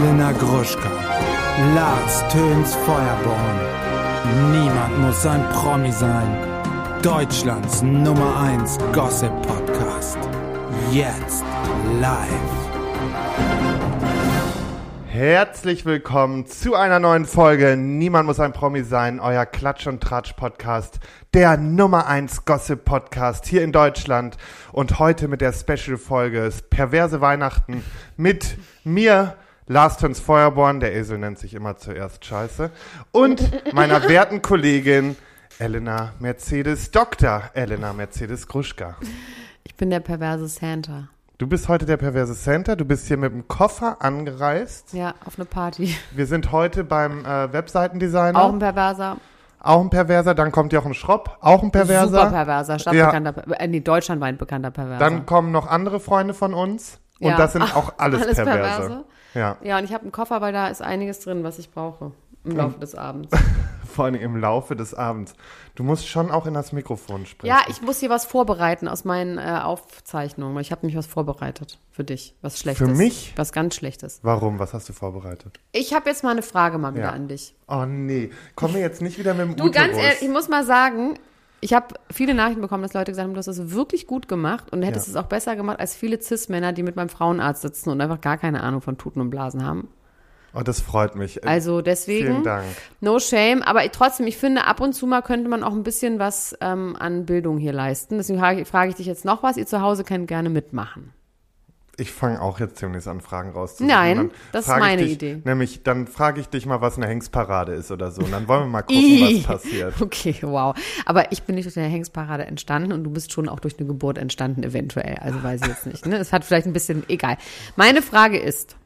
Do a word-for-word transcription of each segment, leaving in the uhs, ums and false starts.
Elena Gruschka, Lars Töns Feuerborn. Niemand muss ein Promi sein. Deutschlands Nummer eins Gossip-Podcast. Jetzt live. Herzlich willkommen zu einer neuen Folge Niemand muss ein Promi sein, euer Klatsch- und Tratsch-Podcast, der Nummer eins Gossip-Podcast hier in Deutschland. Und heute mit der Special-Folge Perverse Weihnachten mit mir, Lars Töns Feuerborn, der Esel nennt sich immer zuerst Scheiße, und meiner werten Kollegin Elena Mercedes, Doktor Elena Mercedes Gruschka. Ich bin der perverse Santa. Du bist heute der perverse Santa, du bist hier mit dem Koffer angereist. Ja, auf eine Party. Wir sind heute beim äh, Webseitendesigner. Auch ein Perverser. Auch ein Perverser, dann kommt Jochen Schropp, auch ein Perverser. Super Perverser, stadtbekannter, ja. äh, nee, deutschlandweit bekannter Perverser. Dann kommen noch andere Freunde von uns und ja. das sind auch alles, alles Perverse. Perverse. Ja. ja, und ich habe einen Koffer, weil da ist einiges drin, was ich brauche im Laufe des Abends. Vor allem im Laufe des Abends. Du musst schon auch in das Mikrofon sprechen. Ja, ich muss hier was vorbereiten aus meinen äh, Aufzeichnungen. Ich habe mich was vorbereitet für dich, was Schlechtes. Für mich? Was ganz Schlechtes. Warum? Was hast du vorbereitet? Ich habe jetzt mal eine Frage mal wieder ja. an dich. Oh nee, komm mir jetzt nicht wieder mit dem Du, Uterus. ganz ehrlich, ich muss mal sagen, ich habe viele Nachrichten bekommen, dass Leute gesagt haben, du hast das wirklich gut gemacht und du hättest ja. es auch besser gemacht als viele Cis-Männer, die mit meinem Frauenarzt sitzen und einfach gar keine Ahnung von Tuten und Blasen haben. Oh, das freut mich. Also deswegen, vielen Dank. No shame, aber ich, trotzdem, ich finde, ab und zu mal könnte man auch ein bisschen was ähm, an Bildung hier leisten. Deswegen frage, frage ich dich jetzt noch was, ihr zu Hause könnt gerne mitmachen. Ich fange auch jetzt demnächst an, Fragen rauszusuchen. Nein, das ist meine dich, Idee. Nämlich, dann frage ich dich mal, was eine Hengstparade ist oder so. Und dann wollen wir mal gucken, was passiert. Okay, wow. Aber ich bin nicht durch eine Hengstparade entstanden und du bist schon auch durch eine Geburt entstanden, eventuell. Also weiß ich jetzt nicht. Ne? Es hat vielleicht ein bisschen, egal. Meine Frage ist,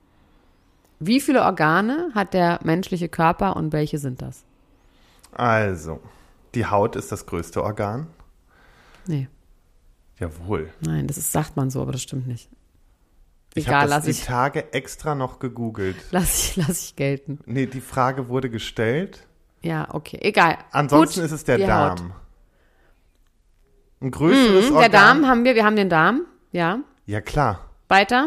wie viele Organe hat der menschliche Körper und welche sind das? Also, die Haut ist das größte Organ. Nee. Jawohl. Nein, das ist, sagt man so, aber das stimmt nicht. Ich Egal, habe das lass die ich, Tage extra noch gegoogelt. lass ich, lass ich gelten. Nee, die Frage wurde gestellt. Ja, okay, egal. Ansonsten Gut, ist es der die Darm. Haut. Ein größeres Mhm, Organ. der Darm haben wir, wir haben den Darm, ja. Ja, klar. Weiter.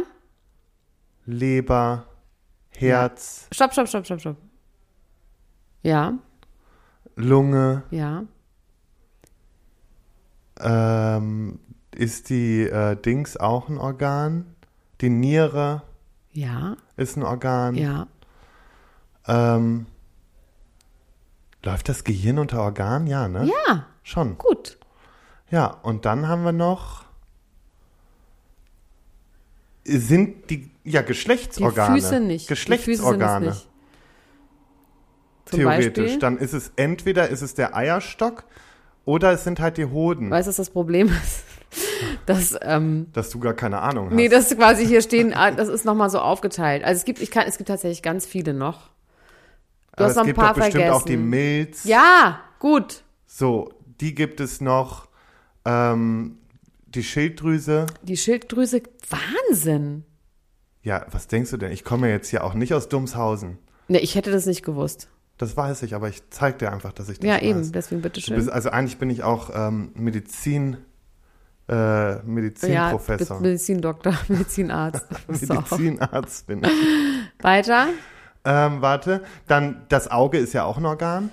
Leber, Herz, Stopp, stopp, stopp, stopp, stopp. Ja, Lunge. ja. Ähm, ist die äh, Dings auch ein Organ? Die Niere Ja, ist ein Organ. ja. Ähm, läuft das Gehirn unter Organ? Ja, ne? Ja, Schon. gut. Ja, und dann haben wir noch, sind die, ja, Geschlechtsorgane. Die Füße nicht. Geschlechtsorgane. Die Füße sind es nicht. Zum Theoretisch. Beispiel, Dann ist es entweder ist es der Eierstock oder es sind halt die Hoden. weißt du, was das Problem ist? Dass, ähm, Dass du gar keine Ahnung hast. nee, das quasi hier stehen, ah, das ist nochmal so aufgeteilt. Also es gibt, ich kann, es gibt tatsächlich ganz viele noch. Du Aber hast noch es ein gibt paar doch bestimmt vergessen. auch die Milz. Ja, gut. So, die gibt es noch. Ähm, die Schilddrüse. Die Schilddrüse, Wahnsinn. Ja, was denkst du denn? Ich komme jetzt hier auch nicht aus Dumshausen. Ne, ich hätte das nicht gewusst. Das weiß ich, aber ich zeig dir einfach, dass ich das Ja, weiß. eben, deswegen Du bitteschön. bist, also eigentlich bin ich auch ähm, Medizin, äh, Medizinprofessor. Ja, Medizindoktor, Medizinarzt. Bist du auch. Medizinarzt bin ich. Weiter? Ähm, warte, dann das Auge ist ja auch ein Organ.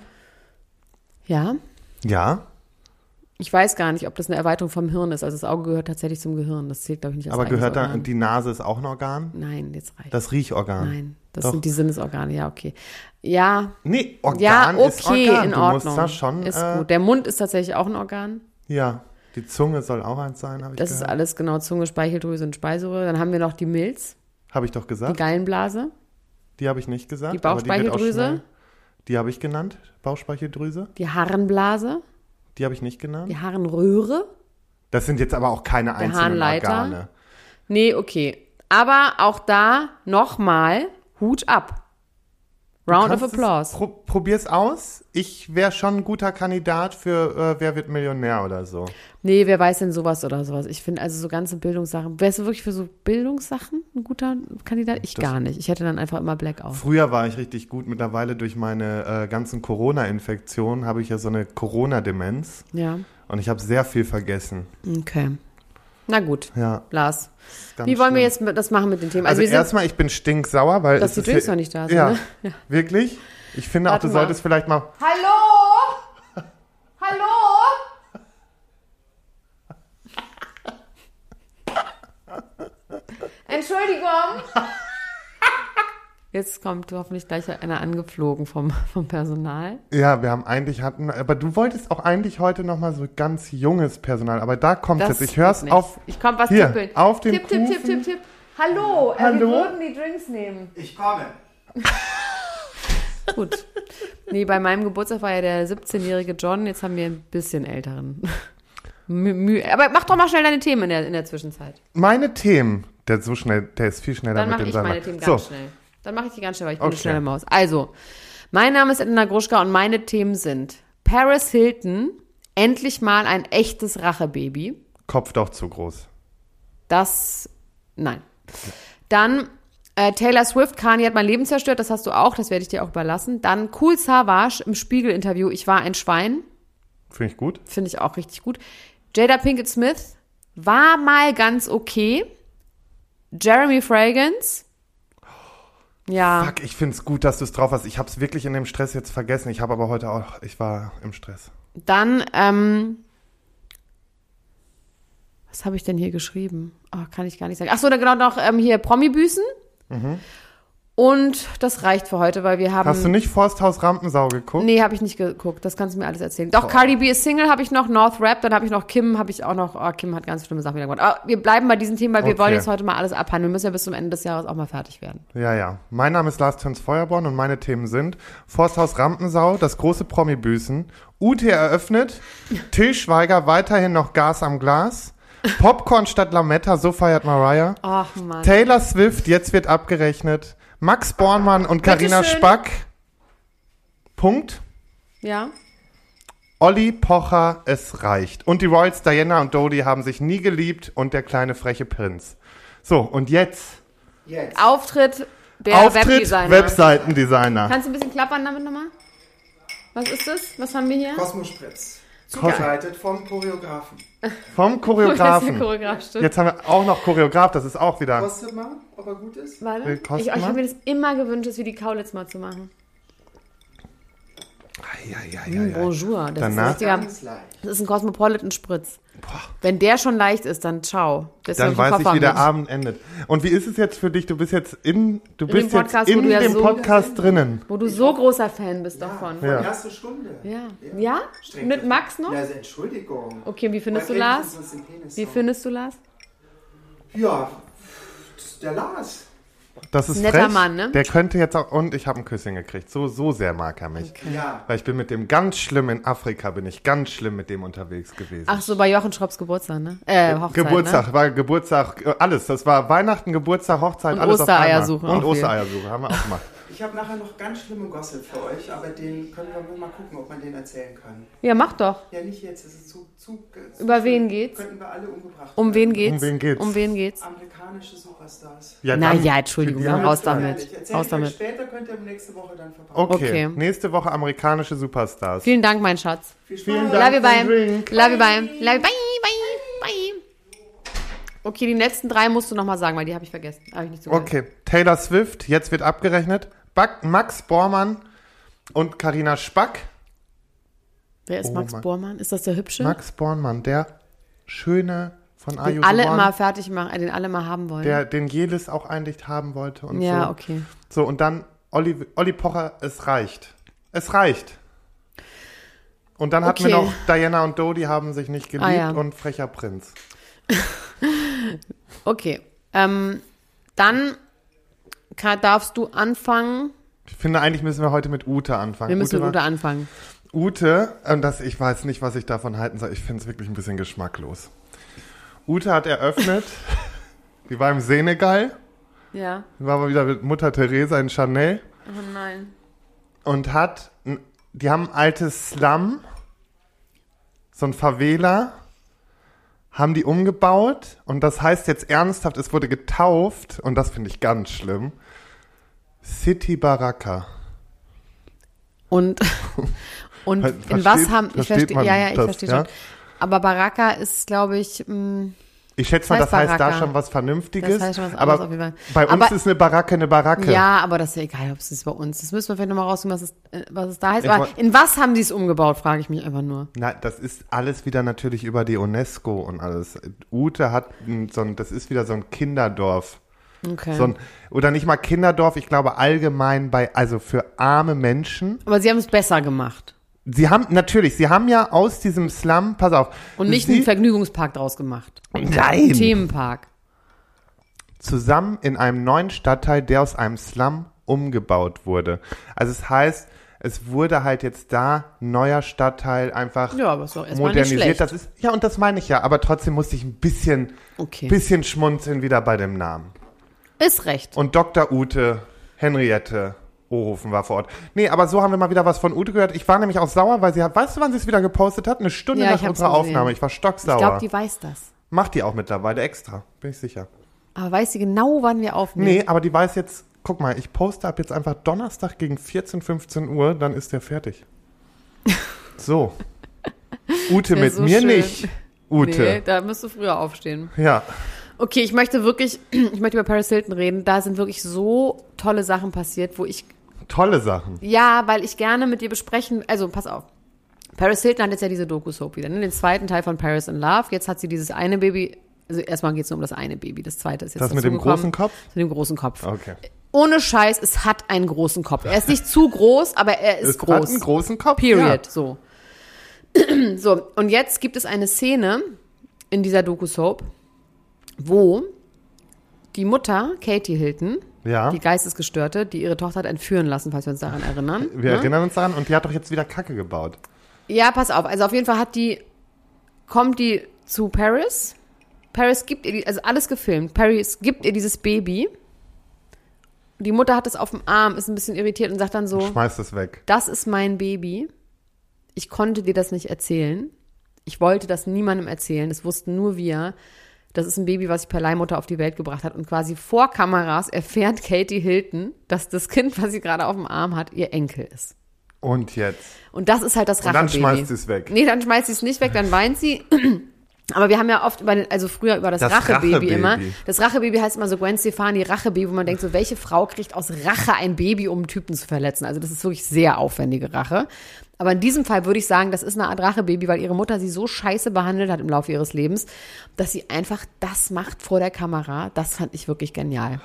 Ja. Ja, Ich weiß gar nicht, ob das eine Erweiterung vom Hirn ist. Also das Auge gehört tatsächlich zum Gehirn. Das zählt, glaube ich, nicht als aber eigenes gehört da, Organ. die Nase ist auch ein Organ? Nein, jetzt reicht. Das Riechorgan? Nein, das Doch. sind die Sinnesorgane. Ja, okay. Ja, Nee, Organ ja, okay, ist Organ. in Du Ordnung. musst da schon, ist äh, gut. Der Mund ist tatsächlich auch ein Organ. ja, die Zunge soll auch eins sein, habe ich Das ist gehört. alles genau Zunge, Speicheldrüse und Speiseröhre. Dann haben wir noch die Milz, Habe ich doch die gesagt. Gallenblase, Die habe ich nicht gesagt. die aber die wird auch Bauchspeicheldrüse, schnell- Die habe ich genannt, Bauchspeicheldrüse. die Harnblase, Die habe ich nicht genannt. die Harnröhre. Das sind jetzt aber auch keine einzelnen Harnleiter. Organe. Nee, okay. Aber auch da nochmal Hut ab. Round of Kannst es- applause. Pro, probier's aus. Ich wäre schon ein guter Kandidat für äh, Wer wird Millionär oder so. Nee, wer weiß denn sowas oder sowas? Ich finde also so ganze Bildungssachen. Wärst du wirklich für so Bildungssachen ein guter Kandidat? Ich Das- gar nicht. Ich hätte dann einfach immer Blackout. Früher war ich richtig gut. Mittlerweile durch meine äh, ganzen Corona-Infektionen habe ich ja so eine Corona-Demenz. Ja, Und ich habe sehr viel vergessen. okay. Na gut, Ja. Lars. Ganz Wie wollen wir schlimm. jetzt das machen mit dem Thema? Also wir sind, erstmal, ich bin stinksauer, weil dass es die ist Drinks hier- noch nicht da sind, Ja, ne? Ja. wirklich? Ich finde Warte auch, du mal. solltest vielleicht mal... Hallo? Hallo? Entschuldigung. Jetzt kommt hoffentlich gleich einer angeflogen vom, vom Personal. Ja, wir haben eigentlich hatten, aber du wolltest auch eigentlich heute noch mal so ganz junges Personal, aber da kommt Das jetzt. Ich hör's geht nicht. auf. Ich komm was hier, tippeln. auf den Tipp, tipp, tipp, Kufen. tipp, tipp. Hallo, äh, Hallo? wir würden die Drinks nehmen. Ich komme. Gut. Nee, bei meinem Geburtstag war ja der siebzehnjährige John, jetzt haben wir einen bisschen älteren. Mü Mü aber mach doch mal schnell deine Themen in der, in der Zwischenzeit. Meine Themen, der ist so schnell, der ist viel schneller Dann mit mache dem ich Sender. meine Themen so, ganz schnell. Dann mache ich die ganz schnell, weil ich bin Okay. eine schnelle Maus. Also, mein Name ist Edna Gruschka und meine Themen sind Paris Hilton, endlich mal ein echtes Rachebaby. Kopf doch zu groß. Das, nein. Dann äh, Taylor Swift, Kanye hat mein Leben zerstört, das hast du auch, das werde ich dir auch überlassen. Dann Kool Savas im Spiegel-Interview, ich war ein Schwein, Finde ich gut. finde ich auch richtig gut. Jada Pinkett Smith war mal ganz okay. Jeremy Fragrance, ja. Fuck, ich finde es gut, dass du es drauf hast. Ich habe es wirklich in dem Stress jetzt vergessen. Ich habe aber heute auch, ich war im Stress. Dann, ähm, was habe ich denn hier geschrieben? Oh, kann ich gar nicht sagen. Ach so, dann genau noch ähm, hier Promi-Büßen. Mhm. Und das reicht für heute, weil wir haben... Hast du nicht Forsthaus Rampensau geguckt? Nee, habe ich nicht geguckt. Das kannst du mir alles erzählen. Doch, Cardi B ist Single, habe ich noch. North Rap, dann habe ich noch Kim, habe ich auch noch. Oh, Kim hat ganz schlimme Sachen wieder gemacht. Aber wir bleiben bei diesem Thema, weil wir Okay. wollen jetzt heute mal alles abhandeln. Wir müssen ja bis zum Ende des Jahres auch mal fertig werden. Ja, ja. Mein Name ist Lars Töns Feuerborn und meine Themen sind Forsthaus Rampensau, das große Promi-Büßen, Ute eröffnet, Till Schweiger weiterhin noch Gas am Glas, Popcorn statt Lametta, so feiert Mariah, Ach, Mann. Taylor Swift, jetzt wird abgerechnet, Max Bornmann und Carina Bitteschön. Spack, Punkt, Ja? Olli Pocher, es reicht. Und die Royals Diana und Dodie haben sich nie geliebt und der kleine freche Prinz. So, und jetzt Jetzt. Auftritt der Auftritt Webdesigner. Webseitendesigner. Kannst du ein bisschen klappern damit nochmal? Was ist das? Was haben wir hier? Kosmospritz. Zugeleitet vom Choreografen. Vom Das ist Choreografen. der Choreograf, stimmt. Jetzt haben wir auch noch Choreograf, das ist auch wieder. Kostet mal, ob er gut ist. Warte. Will Ich, kosten ich mal? habe mir das immer gewünscht, das wie die Kaulitz mal zu machen. Ja, ja, Hm, ja, ja. Bonjour. Das Danach- ist, ein richtiger, Ganz leicht. das ist ein Cosmopolitan-Spritz. Wenn der schon leicht ist, dann ciao. Das Dann ist noch ein weiß ich, Koffer wie der mit. Abend endet. Und wie ist es jetzt für dich? Du bist jetzt in, du dem bist jetzt Podcast, wo in du ja dem so- Podcast drinnen. Wo du so großer Fan bist Ja, davon. von Ja. erste Stunde. Ja. Ja? Streng Mit dich. Max noch? Ja, also Entschuldigung. Okay, wie findest du Weil Lars? endlich ist uns den Penis Wie so. findest du Lars? Ja, der Lars. Das ist Netter frech. Mann, ne? Der könnte jetzt auch, und ich habe ein Küsschen gekriegt. So, so sehr mag er mich. Ja. Weil ich bin mit dem ganz schlimm in Afrika, bin ich ganz schlimm mit dem unterwegs gewesen. Ach so, bei Jochen Schropps Geburtstag, ne? Äh, Hochzeit, Geburtstag, Ne? war Geburtstag, äh, alles. Das war Weihnachten, Geburtstag, Hochzeit, Und alles Ostereiersuche auf einmal. Und auch viel. Ostereiersuche haben wir auch gemacht. Ich habe nachher noch ganz schlimmen Gossip für euch, aber den können wir mal gucken, ob man den erzählen kann. Ja, mach doch. Ja, nicht jetzt, es ist zu, zu, zu Über wen geht's? Könnten wir alle umgebracht Um wen werden. geht's? Um wen geht's? Um wen geht's? Amerikanische Superstars. Ja, Na dann- ja, Entschuldigung, die dann haben- raus damit. Ehrlich, erzähl Raus ich euch damit. später, könnt ihr nächste Woche dann verpacken. Okay. Okay. Nächste Woche amerikanische Superstars. Vielen Dank, mein Schatz. Viel Spaß. Vielen Love Dank you, für bye. den Drink. Love you, bye. Love you, bye, bye, bye. Okay, die letzten drei musst du nochmal sagen, weil die habe ich vergessen. Habe ich nicht zugehört. Okay, Taylor Swift, jetzt wird abgerechnet. Back, Max Bormann und Carina Spack. Wer ist Oh, Max Mann. Bormann? Ist das der Hübsche? Max Bormann, der schöne von Are You Den the alle One, immer fertig machen, äh, den alle mal haben wollen. der den Jelis auch eigentlich haben wollte und ja, so. okay. So, und dann Olli, Olli Pocher, es reicht. Es reicht. Und dann hatten wir Okay. noch Diana und Dodie haben sich nicht geliebt Ah, ja. und Frecher Prinz. Okay. Ähm, dann kann, darfst du anfangen. Ich finde, eigentlich müssen wir heute mit Ute anfangen. Wir müssen Ute, mit war- Ute anfangen. Ute, und das, ich weiß nicht, was ich davon halten soll. Ich finde es wirklich ein bisschen geschmacklos. Ute hat eröffnet, die war im Senegal, Ja. die war mal wieder mit Mutter Teresa in Chanel Oh nein. und hat, ein- die haben ein altes Slum, so ein Favela, haben die umgebaut und das heißt jetzt ernsthaft, es wurde getauft und das finde ich ganz schlimm. City Baraka. Und, und Ver- in was versteht- haben, ich versteht verstehe, man ja, ja, ich das, verstehe ja? schon. Aber Baraka ist, glaube ich, mh, Ich schätze mal, Das das heißt heißt da Baracka. schon was Vernünftiges. Das heißt schon was aber anderes auf jeden Fall. bei uns Aber- ist eine Baracke eine Baracke. Ja, aber das ist ja egal, ob es ist bei uns. Das müssen wir vielleicht nochmal rausfinden, was es, äh, was es da heißt. Ich Aber woll- in was haben die es umgebaut, frage ich mich einfach nur. Na, das ist alles wieder natürlich über die UNESCO und alles. Ute hat ein- so ein, das ist wieder so ein Kinderdorf. Okay. So ein, oder nicht mal Kinderdorf, ich glaube allgemein bei, also für arme Menschen. Aber sie haben es besser gemacht. Sie haben, natürlich, sie haben ja aus diesem Slum, pass auf. Und nicht sie, einen Vergnügungspark draus gemacht. Nein. Einen Themenpark. Zusammen in einem neuen Stadtteil, der aus einem Slum umgebaut wurde. Also es heißt, es wurde halt jetzt da ein neuer Stadtteil einfach Ja, aber ist doch erstmal nicht modernisiert. schlecht. Das ist, ja, und das meine ich ja, aber trotzdem musste ich ein bisschen, Okay. bisschen schmunzeln wieder bei dem Namen. Ist recht. Und Doktor Ute Henriette Ohofen war vor Ort. Nee, aber so haben wir mal wieder was von Ute gehört. Ich war nämlich auch sauer, weil sie hat, weißt du, wann sie es wieder gepostet hat? Eine Stunde Ja, nach ich hab's unserer gesehen. Aufnahme. Ich war stocksauer. Ich glaube, die weiß das. Macht die auch mittlerweile extra, bin ich sicher. Aber weiß sie genau, wann wir aufnehmen? Nee, aber die weiß jetzt, guck mal, ich poste ab jetzt einfach Donnerstag gegen vierzehn, fünfzehn Uhr, dann ist der fertig. So. Ute Wär mit so mir schön. nicht. Ute. Nee, da müsst du früher aufstehen. Ja. Okay, ich möchte wirklich, ich möchte über Paris Hilton reden. Da sind wirklich so tolle Sachen passiert, wo ich, Tolle Sachen. ja, weil ich gerne mit dir besprechen, also pass auf. Paris Hilton hat jetzt ja diese Doku-Soap wieder, ne? Den zweiten Teil von Paris in Love. Jetzt hat sie dieses eine Baby, also erstmal geht es nur um das eine Baby, das zweite ist jetzt Das mit dem dazugekommen. großen Kopf? Mit dem großen Kopf. Okay. Ohne Scheiß, es hat einen großen Kopf. Er ist nicht zu groß, aber er ist Es groß. hat einen großen Kopf. Period, so. So, und jetzt gibt es eine Szene in dieser Doku-Soap, wo die Mutter, Katie Hilton, Ja. die Geistesgestörte, die ihre Tochter hat entführen lassen, falls wir uns daran erinnern. Wir ne? erinnern uns daran und die hat doch jetzt wieder Kacke gebaut. Ja, pass auf. Also auf jeden Fall hat die, kommt die zu Paris. Paris gibt ihr, die, also alles gefilmt. Paris gibt ihr dieses Baby. Die Mutter hat es auf dem Arm, ist ein bisschen irritiert und sagt dann so, Schmeißt es weg. das ist mein Baby. Ich konnte dir das nicht erzählen. Ich wollte das niemandem erzählen. Das wussten nur wir. Das ist ein Baby, was ich per Leihmutter auf die Welt gebracht hat. Und quasi vor Kameras erfährt Katie Hilton, dass das Kind, was sie gerade auf dem Arm hat, ihr Enkel ist. Und jetzt? Und das ist halt das Und dann Rachebaby. schmeißt sie es weg. Nee, dann schmeißt sie es nicht weg, dann weint sie. Aber wir haben ja oft über den, also früher über das, Das Rachebaby, Rachebaby. immer. Das Rachebaby heißt immer so Gwen Stefani, Rachebaby, wo man denkt so, welche Frau kriegt aus Rache ein Baby, um einen Typen zu verletzen? Also das ist wirklich sehr aufwendige Rache. Aber in diesem Fall würde ich sagen, das ist eine Art Rachebaby, weil ihre Mutter sie so scheiße behandelt hat im Laufe ihres Lebens, dass sie einfach das macht vor der Kamera. Das fand ich wirklich genial.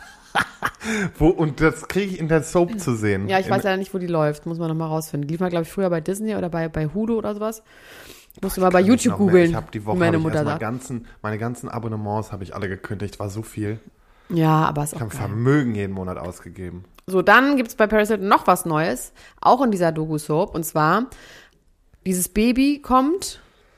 Wo, und das kriege ich in der Soap zu sehen. Ja, ich in, weiß leider nicht, wo die läuft. Muss man noch mal rausfinden. Die lief mal, glaube ich, früher bei Disney oder bei, bei Hulu oder sowas. Musst du mal bei kann nicht YouTube noch mehr. googeln, Ich habe die Woche wie meine hab ich Mutter erst mal sagt. ganzen, meine ganzen Abonnements habe ich alle gekündigt. War so viel. Ja, aber ist Ich auch habe geil. Vermögen jeden Monat ausgegeben. So, dann gibt's bei Paris Hilton noch was Neues, auch in dieser Doku-Soap. Und zwar, dieses Baby kommt,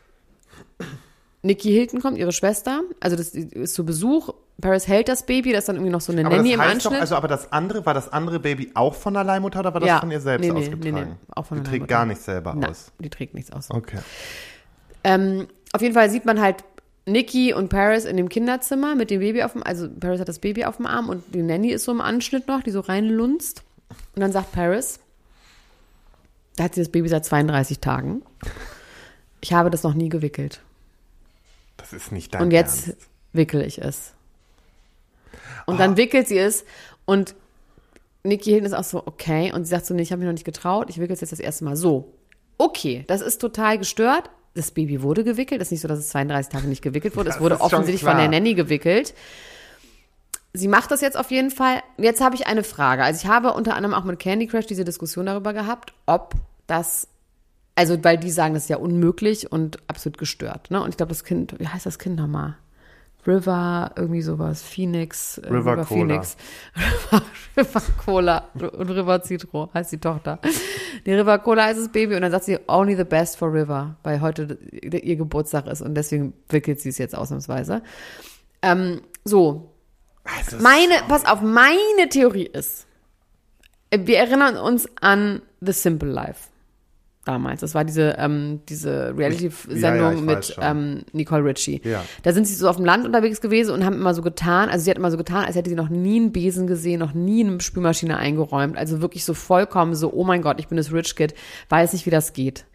Nikki Hilton kommt, ihre Schwester. Also das ist zu Besuch. Paris hält das Baby, da ist dann irgendwie noch so eine Aber Nanny das im heißt Anschnitt. doch, also aber das andere, war das andere Baby auch von der Leihmutter oder war das Ja. von ihr selbst Nee, nee, ausgetragen? nee, nee, auch von die der trägt Leihmutter. gar nicht selber Nein, aus. die trägt nichts aus. Okay. Ähm, auf jeden Fall sieht man halt Nikki und Paris in dem Kinderzimmer mit dem Baby auf dem, also Paris hat das Baby auf dem Arm und die Nanny ist so im Anschnitt noch, die so reinlunzt. Und dann sagt Paris, da hat sie das Baby seit zweiunddreißig Tagen. Ich habe das noch nie gewickelt. Das ist nicht dein Und jetzt Ernst. wickel ich es. Und dann wickelt sie es und Nikki Hilton ist auch so, okay. Und sie sagt so, nee, ich habe mich noch nicht getraut, ich wickel es jetzt das erste Mal. So, okay, das ist total gestört. Das Baby wurde gewickelt. Es ist nicht so, dass es zweiunddreißig Tage nicht gewickelt wurde. Das es wurde ist schon offensichtlich von klar. der Nanny gewickelt. Sie macht das jetzt auf jeden Fall. Jetzt habe ich eine Frage. Also ich habe unter anderem auch mit Candy Crush diese Diskussion darüber gehabt, ob das, also weil die sagen, das ist ja unmöglich und absolut gestört. Ne? Und ich glaube, das Kind, wie heißt das Kind nochmal? River, irgendwie sowas, Phoenix, äh, River River Cola. Phoenix, River, River Cola und River Citro heißt die Tochter. Die River Cola heißt das Baby und dann sagt sie, only the best for River, weil heute ihr Geburtstag ist und deswegen wickelt sie es jetzt ausnahmsweise. Ähm, so, Also, meine, pass auf, meine Theorie ist, wir erinnern uns an The Simple Life. Damals. Das war diese, ähm, diese Reality-Sendung Ja, ja, ich weiß mit schon. ähm, Nicole Richie. Ja. Da sind sie so auf dem Land unterwegs gewesen und haben immer so getan, also sie hat immer so getan, als hätte sie noch nie einen Besen gesehen, noch nie eine Spülmaschine eingeräumt. Also wirklich so vollkommen so, oh mein Gott, ich bin das Rich Kid, weiß nicht, wie das geht.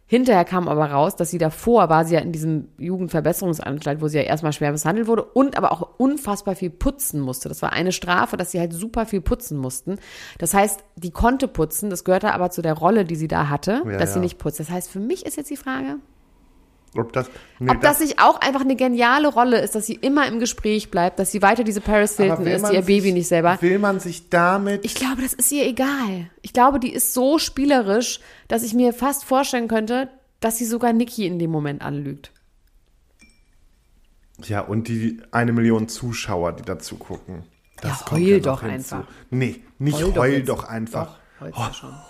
Hinterher kam aber raus, dass sie davor war sie ja in diesem Jugendverbesserungsanstalt, wo sie ja erstmal schwer misshandelt wurde und aber auch unfassbar viel putzen musste. Das war eine Strafe, dass sie halt super viel putzen mussten. Das heißt, die konnte putzen, das gehörte aber zu der Rolle, die sie da hatte, Ja, dass ja. sie nicht putzt. Das heißt, für mich ist jetzt die Frage, Ob das, nee, ob das nicht auch einfach eine geniale Rolle ist, dass sie immer im Gespräch bleibt, dass sie weiter diese Paris Hilton will ist, man die ihr Baby sich- nicht selber. Will man sich damit... Ich glaube, das ist ihr egal. Ich glaube, die ist so spielerisch, dass ich mir fast vorstellen könnte, dass sie sogar Niki in dem Moment anlügt. Ja, und die eine Million Zuschauer, die dazu gucken. Das Ja, kommt heul noch doch hinzu. einfach. Nee, nicht Heul heul, doch doch, jetzt. einfach. Doch, heulst ja schon.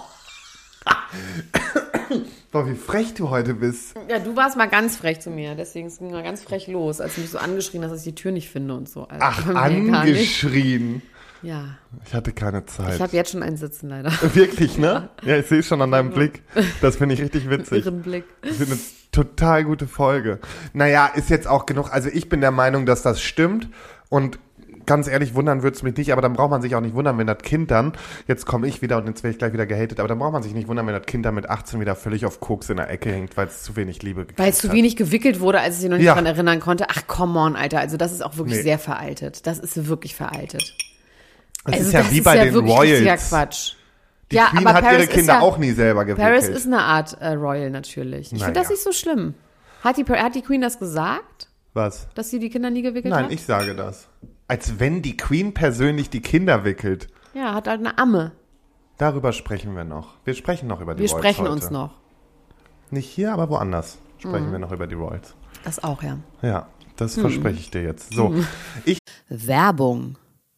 Boah, wie frech du heute bist. Ja, du warst mal ganz frech zu mir, deswegen es ging mal ganz frech los, als du mich so angeschrien hast, dass ich die Tür nicht finde und so. Also, Ach, nee, gar nicht. angeschrien. Ja, Ich hatte keine Zeit. ich habe jetzt schon einen Sitzen leider. Wirklich, ne? Ja, ich sehe schon an deinem Blick. Das finde ich richtig witzig. Irren Blick. Ich finde eine total gute Folge. Naja, ist jetzt auch genug. Also ich bin der Meinung, dass das stimmt. Und ganz ehrlich, wundern würde es mich nicht. Aber dann braucht man sich auch nicht wundern, wenn das Kind dann, jetzt komme ich wieder und jetzt werde ich gleich wieder gehatet, aber dann braucht man sich nicht wundern, wenn das Kind dann mit achtzehn wieder völlig auf Koks in der Ecke hängt, weil es zu wenig Liebe gekriegt Weil es zu hat. wenig gewickelt wurde, als ich mich noch nicht Ja. dran erinnern konnte. Ach, come on, Alter. Also das ist auch wirklich Nee. sehr veraltet. Das ist wirklich veraltet. Das also ist ja das wie ist bei ja den wirklich richtiger Royals. Quatsch. Die ja, Queen aber hat Paris ihre Kinder ist ja, auch nie selber gewickelt. Paris ist eine Art äh, Royal natürlich. Ich Na finde das ja. nicht so schlimm. Hat die, hat die Queen das gesagt, Was? dass sie die Kinder nie gewickelt Nein, hat? ich sage das. Als wenn die Queen persönlich die Kinder wickelt. Ja, hat halt eine Amme. Darüber sprechen wir noch. Wir sprechen noch über die Wir Royals sprechen heute. uns noch. Nicht hier, aber woanders sprechen Mhm. wir noch über die Royals. Das auch, ja. Ja, das Mhm. verspreche ich dir jetzt. So, ich Werbung.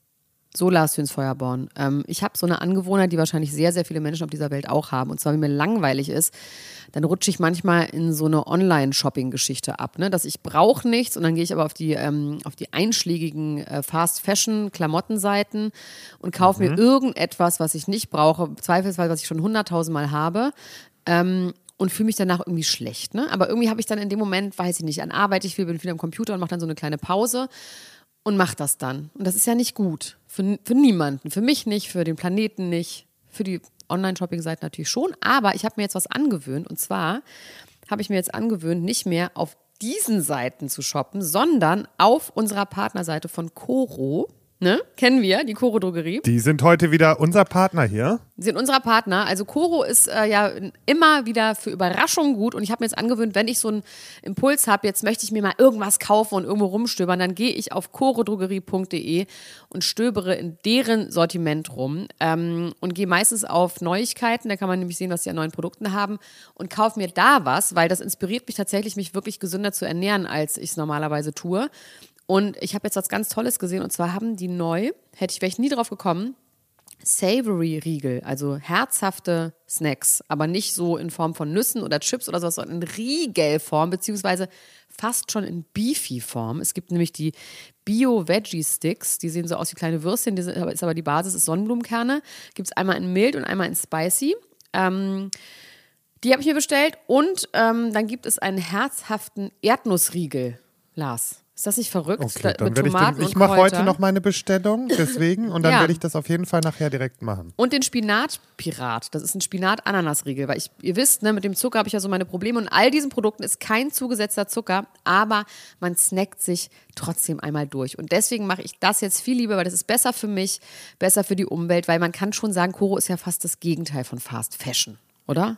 So, Lars Töns Feuerborn. Ähm, ich habe so eine Angewohnheit, die wahrscheinlich sehr, sehr viele Menschen auf dieser Welt auch haben. Und zwar, wenn mir langweilig ist, dann rutsche ich manchmal in so eine Online-Shopping-Geschichte ab. Ne? Dass ich brauche nichts und dann gehe ich aber auf die, ähm, auf die einschlägigen äh, Fast-Fashion-Klamottenseiten und kaufe mir irgendetwas, was ich nicht brauche, zweifelsweise, was ich schon hunderttausend Mal habe. Ähm, und fühle mich danach irgendwie schlecht. Ne? Aber irgendwie habe ich dann in dem Moment, weiß ich nicht, an Arbeit, ich viel, bin viel am Computer und mache dann so eine kleine Pause und mache das dann. Und das ist ja nicht gut. Für, für niemanden. Für mich nicht, für den Planeten nicht, für die Online-Shopping-Seiten natürlich schon. Aber ich habe mir jetzt was angewöhnt. Und zwar habe ich mir jetzt angewöhnt, nicht mehr auf diesen Seiten zu shoppen, sondern auf unserer Partnerseite von Coro. Ne? Kennen wir, die Coro-Drogerie. Die sind heute wieder unser Partner hier. Sie sind unser Partner. Also Coro ist äh, ja immer wieder für Überraschungen gut. Und ich habe mir jetzt angewöhnt, wenn ich so einen Impuls habe, jetzt möchte ich mir mal irgendwas kaufen und irgendwo rumstöbern, dann gehe ich auf corodrogerie punkt de und stöbere in deren Sortiment rum ähm, und gehe meistens auf Neuigkeiten. Da kann man nämlich sehen, was die an neuen Produkten haben und kaufe mir da was, weil das inspiriert mich tatsächlich, mich wirklich gesünder zu ernähren, als ich es normalerweise tue. Und ich habe jetzt was ganz Tolles gesehen und zwar haben die neu, hätte ich, wäre ich nie drauf gekommen, Savory-Riegel, also herzhafte Snacks, aber nicht so in Form von Nüssen oder Chips oder sowas, sondern in Riegelform, beziehungsweise fast schon in Beefy-Form. Es gibt nämlich die Bio-Veggie-Sticks, die sehen so aus wie kleine Würstchen, die sind, ist aber die Basis ist Sonnenblumenkerne. Gibt es einmal in mild und einmal in spicy. Ähm, die habe ich mir bestellt und ähm, dann gibt es einen herzhaften Erdnussriegel, Lars. Ist das nicht verrückt? Okay, Da- dann mit werde ich, Tomaten den, ich und mache Kräuter. heute noch meine Bestellung, deswegen, und dann Ja. werde ich das auf jeden Fall nachher direkt machen. Und den Spinatpirat. Das ist ein Spinat-Ananas-Riegel. Weil ich, ihr wisst, ne, mit dem Zucker habe ich ja so meine Probleme. Und all diesen Produkten ist kein zugesetzter Zucker, aber man snackt sich trotzdem einmal durch. Und deswegen mache ich das jetzt viel lieber, weil das ist besser für mich, besser für die Umwelt, weil man kann schon sagen, Coro ist ja fast das Gegenteil von Fast Fashion, oder?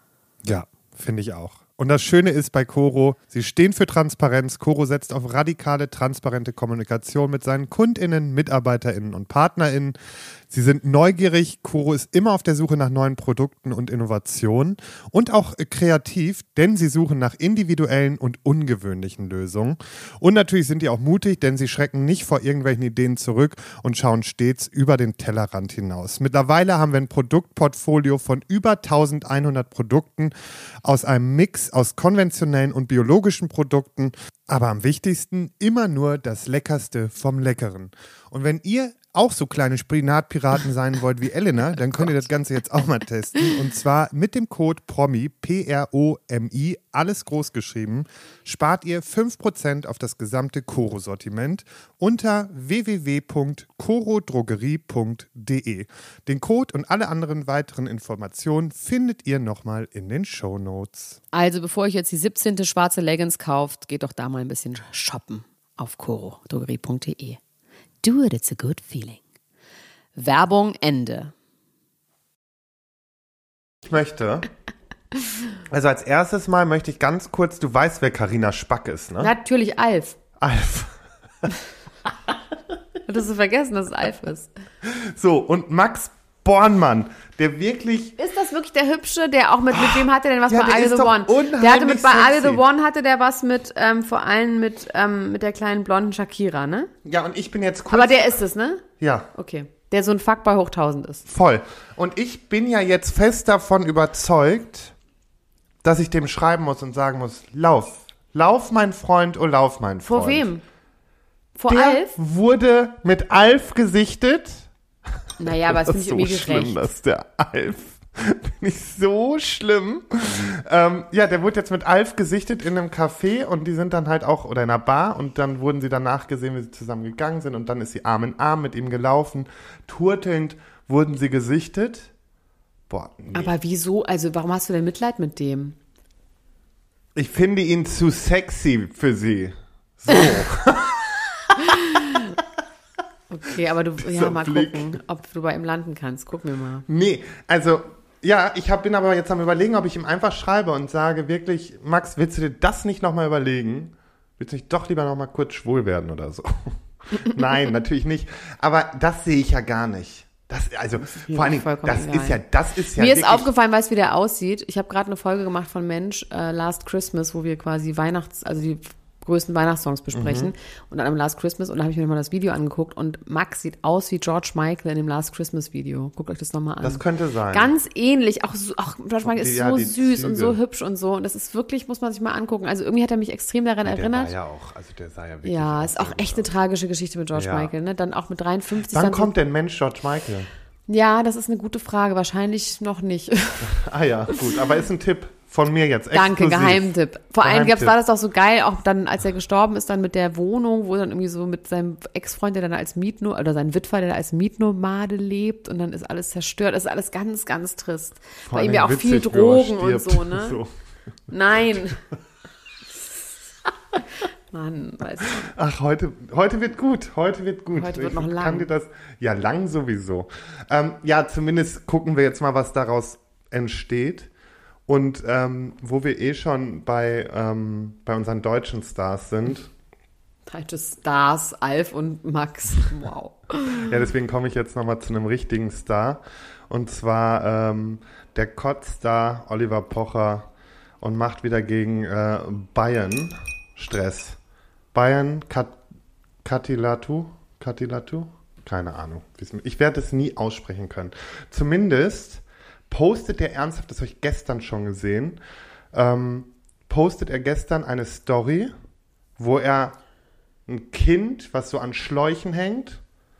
Ja, finde ich auch. Und das Schöne ist bei Coro, sie stehen für Transparenz. Coro setzt auf radikale, transparente Kommunikation mit seinen KundInnen, MitarbeiterInnen und PartnerInnen. Sie sind neugierig. Coro ist immer auf der Suche nach neuen Produkten und Innovationen und auch äh, kreativ, denn sie suchen nach individuellen und ungewöhnlichen Lösungen. Und natürlich sind die auch mutig, denn sie schrecken nicht vor irgendwelchen Ideen zurück und schauen stets über den Tellerrand hinaus. Mittlerweile haben wir ein Produktportfolio von über eintausendeinhundert Produkten aus einem Mix aus konventionellen und biologischen Produkten. Aber am wichtigsten immer nur das Leckerste vom Leckeren. Und wenn ihr auch so kleine Spinatpiraten sein wollt wie Elena, dann könnt ihr das Ganze jetzt auch mal testen. Und zwar mit dem Code PROMI, P R O M I, alles groß geschrieben, spart ihr fünf Prozent auf das gesamte Koro-Sortiment unter w w w punkt korodrogerie punkt d e. Den Code und alle anderen weiteren Informationen findet ihr nochmal in den Shownotes. Also bevor euch jetzt die siebzehnte schwarze Leggings kauft, geht doch da mal ein bisschen shoppen auf korodrogerie punkt d e. Do it, it's a good feeling. Werbung Ende. Ich möchte, also als erstes Mal möchte ich ganz kurz, du weißt, wer Carina Spack ist, ne? Natürlich Alf. Alf. Hattest du vergessen, dass es Alf ist? So, und Max Bornmann, der wirklich... Ist das wirklich der Hübsche, der auch mit, mit wem hatte denn was Ja, bei der I ist The doch One? unheimlich Der hatte mit bei I sexy. The One hatte der was mit, ähm, vor allem mit, ähm, mit der kleinen blonden Shakira, ne? Ja, und ich bin jetzt kurz... Aber der ist es, ne? Ja, Okay. Der so ein Fuckboy hoch tausend ist. voll. Und ich bin ja jetzt fest davon überzeugt, dass ich dem schreiben muss und sagen muss, lauf. Lauf, mein Freund, oh, lauf, mein Freund. Vor wem? Vor Der Alf? wurde mit Alf gesichtet. Naja, aber das finde ich so irgendwie schlimm, gerecht. dass der Alf... Finde ich so schlimm. ähm, ja, der wurde jetzt mit Alf gesichtet in einem Café und die sind dann halt auch, oder in einer Bar und dann wurden sie danach gesehen, wie sie zusammen gegangen sind und dann ist sie Arm in Arm mit ihm gelaufen. Turtelnd wurden sie gesichtet. Boah, nee. Aber wieso? Also warum hast du denn Mitleid mit dem? Ich finde ihn zu sexy für sie. So. Okay, aber du, ja, Dieser mal Blick. gucken, ob du bei ihm landen kannst. Gucken wir mal. Nee, also, ja, ich hab, bin aber jetzt am Überlegen, ob ich ihm einfach schreibe und sage wirklich, Max, willst du dir das nicht nochmal überlegen? Willst du nicht doch lieber nochmal kurz schwul werden oder so? Nein, natürlich nicht. Aber das sehe ich ja gar nicht. Das, also, mir vor allen Dingen, vollkommen das egal. ist ja, das ist ja Mir ist wirklich, aufgefallen, weißt du, wie der aussieht. Ich habe gerade eine Folge gemacht von Mensch, äh, Last Christmas, wo wir quasi Weihnachts-, also die größten Weihnachtssongs besprechen. Mhm. Und dann am Last Christmas, und da habe ich mir mal das Video angeguckt und Max sieht aus wie George Michael in dem Last Christmas Video. Guckt euch das nochmal an. das könnte sein. Ganz ähnlich, auch, so, auch George Michael ist Ja, so die süß und Züge. so hübsch und so. Und das ist wirklich, muss man sich mal angucken. Also irgendwie hat er mich extrem daran der erinnert. war ja auch, also der sah ja wirklich Ja, auch ist auch sehr echt gut eine tragische Geschichte mit George Ja. Michael, ne? Dann auch mit dreiundfünfzig. Wann dann kommt denn Mensch George Michael? So, ja, das ist eine gute Frage. Wahrscheinlich noch nicht. Ah ja, gut, aber ist ein Tipp von mir jetzt. Danke, exklusiv. Geheimtipp. Vor allem Geheimtipp. gab's, war das doch so geil, auch dann, als er gestorben ist, dann mit der Wohnung, wo er dann irgendwie so mit seinem Ex-Freund, der dann als Mietnomade, oder sein Witwer, der da als Mietnomade lebt und dann ist alles zerstört. Das ist alles ganz, ganz trist. Vor Bei ihm allen ja auch Dingen viel witzig, wie er Drogen und stirbt. so, ne? So. Nein. Mann, weißt du. Ach, heute, heute wird gut. Heute wird gut. Heute wird ich noch lang. Kann dir das, ja, lang sowieso. Ähm, ja, zumindest gucken wir jetzt mal, was daraus entsteht. Und ähm, wo wir eh schon bei, ähm, bei unseren deutschen Stars sind. Deutsche Stars, Alf und Max. Wow. Ja, deswegen komme ich jetzt nochmal zu einem richtigen Star. Und zwar ähm, der Kotz-Star Oliver Pocher und macht wieder gegen äh, Bayern Stress. Bayern Kat Katilatu? Katilatu? Keine Ahnung. Ich werde es nie aussprechen können. Zumindest postet er ernsthaft, das habe ich gestern schon gesehen, ähm, postet er gestern eine Story, wo er ein Kind, was so an Schläuchen hängt,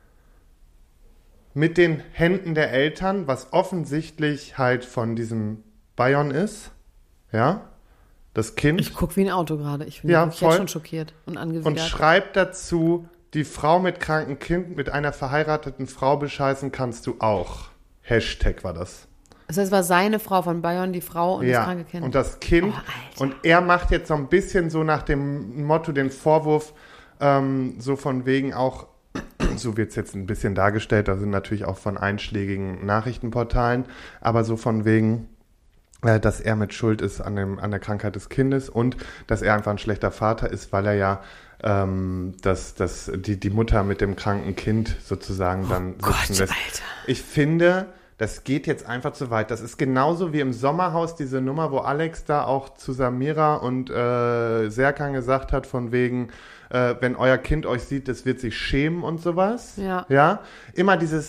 mit den Händen der Eltern, was offensichtlich halt von diesem Bayern ist, ja, das Kind. Ich gucke wie ein Auto gerade. Ich bin Ja, wirklich voll. jetzt schon schockiert und Und angewidert. schreibt dazu, die Frau mit krankem Kind mit einer verheirateten Frau bescheißen kannst du auch. Hashtag war das. Das heißt, es war seine Frau von Bayern, die Frau und das Ja, kranke Kind. und das Kind. Oh, Alter. Und er macht jetzt so ein bisschen so nach dem Motto den Vorwurf, ähm, so von wegen auch, so wird es jetzt ein bisschen dargestellt, da sind natürlich auch von einschlägigen Nachrichtenportalen, aber so von wegen, äh, dass er mit Schuld ist an, dem, an der Krankheit des Kindes und dass er einfach ein schlechter Vater ist, weil er ja ähm, das, das, die, die Mutter mit dem kranken Kind sozusagen dann sitzen Gott, lässt. Alter. Ich finde, das geht jetzt einfach zu weit. Das ist genauso wie im Sommerhaus diese Nummer, wo Alex da auch zu Samira und äh, Serkan gesagt hat, von wegen, äh, wenn euer Kind euch sieht, das wird sich schämen und sowas. Ja. Ja. Immer dieses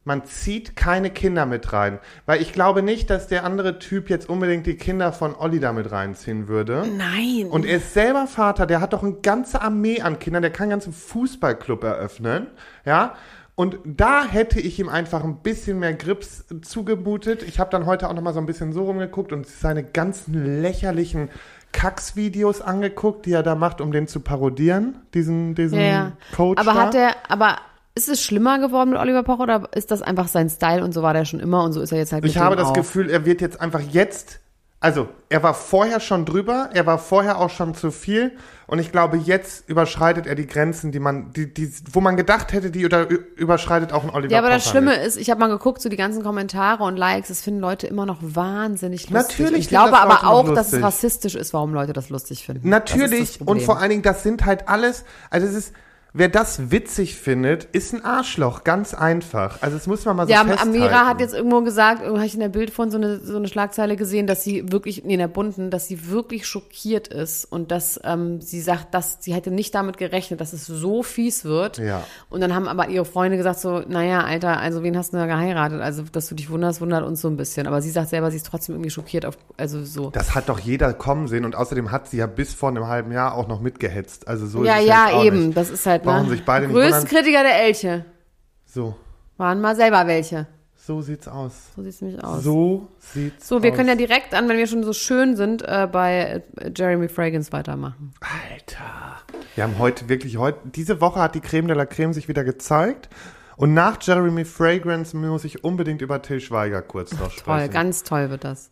man zieht keine Kinder mit rein. Weil ich glaube nicht, dass der andere Typ jetzt unbedingt die Kinder von Olli da mit reinziehen würde. Nein. Und er ist selber Vater, der hat doch eine ganze Armee an Kindern, der kann einen ganzen Fußballclub eröffnen, ja. Und da hätte ich ihm einfach ein bisschen mehr Grips zugemutet. Ich habe dann heute auch noch mal so ein bisschen so rumgeguckt und seine ganzen lächerlichen Kacksvideos angeguckt, die er da macht, um den zu parodieren, diesen, diesen ja, ja. Coach Aber da. hat er, aber ist es schlimmer geworden mit Oliver Pocher oder ist das einfach sein Style und so war der schon immer und so ist er jetzt halt mit Ich habe dem das auch. Gefühl, er wird jetzt einfach jetzt, also er war vorher schon drüber, er war vorher auch schon zu viel und ich glaube, jetzt überschreitet er die Grenzen, die man, die, die, wo man gedacht hätte, die oder überschreitet auch ein Oliver Pocher. Ja, aber das Schlimme nicht. ist, ich habe mal geguckt, so die ganzen Kommentare und Likes, das finden Leute immer noch wahnsinnig lustig. Natürlich ich finden glaube das aber Leute noch auch, dass es lustig. rassistisch ist, warum Leute das lustig finden. Natürlich, das ist das und Problem. vor allen Dingen, das sind halt alles, also es ist, wer das witzig findet, ist ein Arschloch, ganz einfach. Also das muss man mal so Ja, festhalten. Amira hat jetzt irgendwo gesagt, irgendwo habe ich in der Bild von so eine, so eine Schlagzeile gesehen, dass sie wirklich, nee, in der Bunten, dass sie wirklich schockiert ist und dass ähm, sie sagt, dass sie hätte nicht damit gerechnet, dass es so fies wird. Ja. Und dann haben aber ihre Freunde gesagt so, naja, Alter, also wen hast du da geheiratet? Also, dass du dich wunderst, wundert uns so ein bisschen. Aber sie sagt selber, sie ist trotzdem irgendwie schockiert auf, also so. Das hat doch jeder kommen sehen und außerdem hat sie ja bis vor einem halben Jahr auch noch mitgehetzt. Also so Ja, ist es ja, jetzt auch eben, nicht. das ist halt, Brauchen ne? sich beide nicht Größten wundern. Kritiker der Elche So, waren mal selber welche. so sieht's aus. So sieht's nämlich aus. So sieht's So, wir aus. können ja direkt an, wenn wir schon so schön sind, äh, bei äh, Jeremy Fragrance weitermachen. Alter. Wir haben heute wirklich, heute, diese Woche hat die Creme de la Creme sich wieder gezeigt. Und nach Jeremy Fragrance muss ich unbedingt über Til Schweiger kurz noch sprechen. Toll, ganz toll wird das.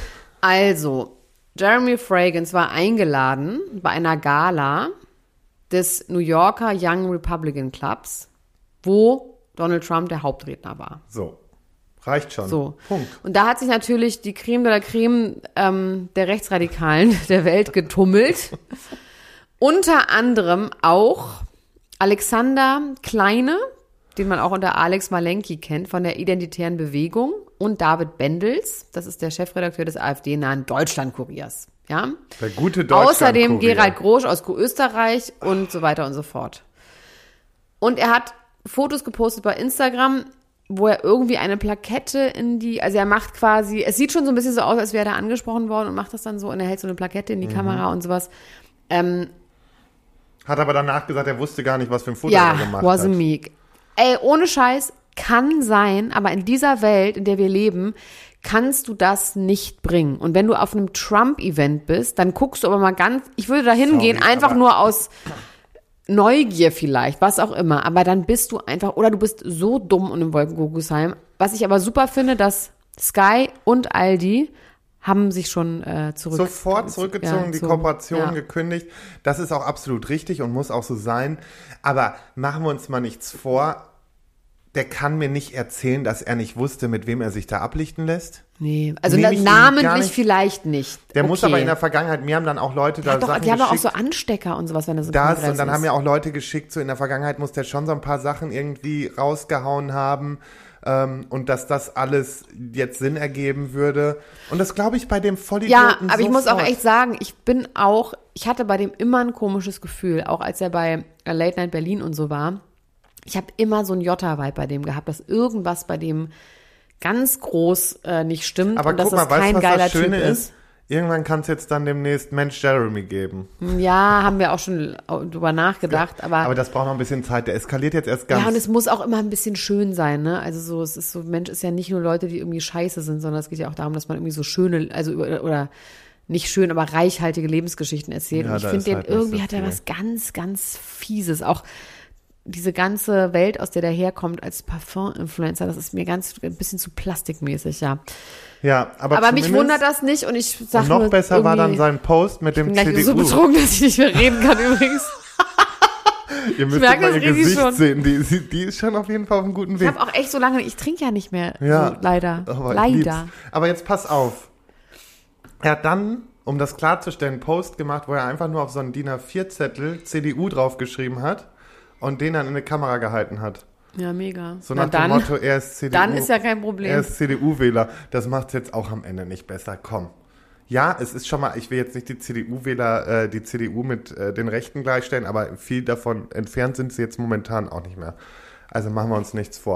Also, Jeremy Fragrance war eingeladen bei einer Gala des New Yorker Young Republican Clubs, wo Donald Trump der Hauptredner war. So, reicht schon. So. Punkt. Und da hat sich natürlich die Creme de la Creme ähm, der Rechtsradikalen der Welt getummelt. Unter anderem auch Alexander Kleine, den man auch unter Alex Malenki kennt, von der Identitären Bewegung, und David Bendels, das ist der Chefredakteur des AfD-nahen Deutschlandkuriers. Ja? Der gute Deutschland-Kurier. Außerdem Gerald Grosch aus Österreich und so weiter und so fort. Und er hat Fotos gepostet bei Instagram, wo er irgendwie eine Plakette in die, also er macht quasi, es sieht schon so ein bisschen so aus, als wäre er da angesprochen worden und macht das dann so und er hält so eine Plakette in die mhm. Kamera und sowas. Ähm, Hat aber danach gesagt, er wusste gar nicht, was für ein Foto ja, er gemacht was hat. a meek. Ey, ohne Scheiß, kann sein, aber in dieser Welt, in der wir leben, kannst du das nicht bringen. Und wenn du auf einem Trump-Event bist, dann guckst du aber mal ganz, ich würde da hingehen, Sorry, einfach aber- nur aus Neugier vielleicht, was auch immer. Aber dann bist du einfach, oder du bist so dumm und im Wolkenkuckucksheim. Was ich aber super finde, dass Sky und Aldi haben sich schon äh, zurück... Sofort zurückgezogen, ja, die so, Kooperation ja. gekündigt. Das ist auch absolut richtig und muss auch so sein. Aber machen wir uns mal nichts vor. Der kann mir nicht erzählen, dass er nicht wusste, mit wem er sich da ablichten lässt. Nee, also Nehme na, ich ihm gar namentlich nicht- vielleicht nicht. Der okay. muss aber in der Vergangenheit, mir haben dann auch Leute da ja, doch, Sachen die haben doch auch geschickt. so Anstecker und sowas, wenn das so das Kongress und dann ist. haben ja auch Leute geschickt, so in der Vergangenheit muss der schon so ein paar Sachen irgendwie rausgehauen haben ähm, und dass das alles jetzt Sinn ergeben würde. Und das glaube ich bei dem Vollidioten Ja, aber ich muss auch sofort. echt sagen, ich bin auch, ich hatte bei dem immer ein komisches Gefühl, auch als er bei Late Night Berlin und so war. Ich habe immer so ein Jota-Vibe bei dem gehabt, dass irgendwas bei dem ganz groß äh, nicht stimmt Aber und dass guck mal, das weißt kein du, was geiler das Schöne Typ ist? ist. Irgendwann kann es jetzt dann demnächst Mensch Jeremy geben. Ja, haben wir auch schon drüber nachgedacht, aber, Aber das braucht noch ein bisschen Zeit. Der eskaliert jetzt erst ganz. ja, und es muss auch immer ein bisschen schön sein, ne? Also so, es ist so, Mensch ist ja nicht nur Leute, die irgendwie scheiße sind, sondern es geht ja auch darum, dass man irgendwie so schöne, also über- oder nicht schön, aber reichhaltige Lebensgeschichten erzählt. Ja, und ich da finde ist den halt nicht irgendwie so hat er viel. was ganz, ganz Fieses. Auch diese ganze Welt, aus der der herkommt als Parfum-Influencer, das ist mir ganz ein bisschen zu plastikmäßig, ja. ja, aber Aber mich zumindest- wundert das nicht und ich sag Und noch nur besser war dann irgendwie- sein Post mit dem Ich bin gleich C D U. so betrunken, dass ich nicht mehr reden kann übrigens. Ihr müsst merke mal das ihr richtig Gesicht schon. sehen. Die, sie- die ist schon auf jeden Fall auf einem guten Ich Weg. habe auch echt so lange, ich trinke ja nicht mehr, Ja, so, leider. aber ich leider. lieb's. Aber jetzt pass auf. Er hat dann, um das klarzustellen, einen Post gemacht, wo er einfach nur auf so einen D I N A vier Zettel C D U draufgeschrieben hat und den dann in eine Kamera gehalten hat. Ja, mega. So Na nach dann, dem Motto, er ist C D U. dann ist ja kein Problem. Er ist C D U-Wähler. Das macht es jetzt auch am Ende nicht besser. Komm. Ja, es ist schon mal, ich will jetzt nicht die C D U-Wähler, äh, die C D U mit äh, den Rechten gleichstellen, aber viel davon entfernt sind sie jetzt momentan auch nicht mehr. Also machen wir uns nichts vor.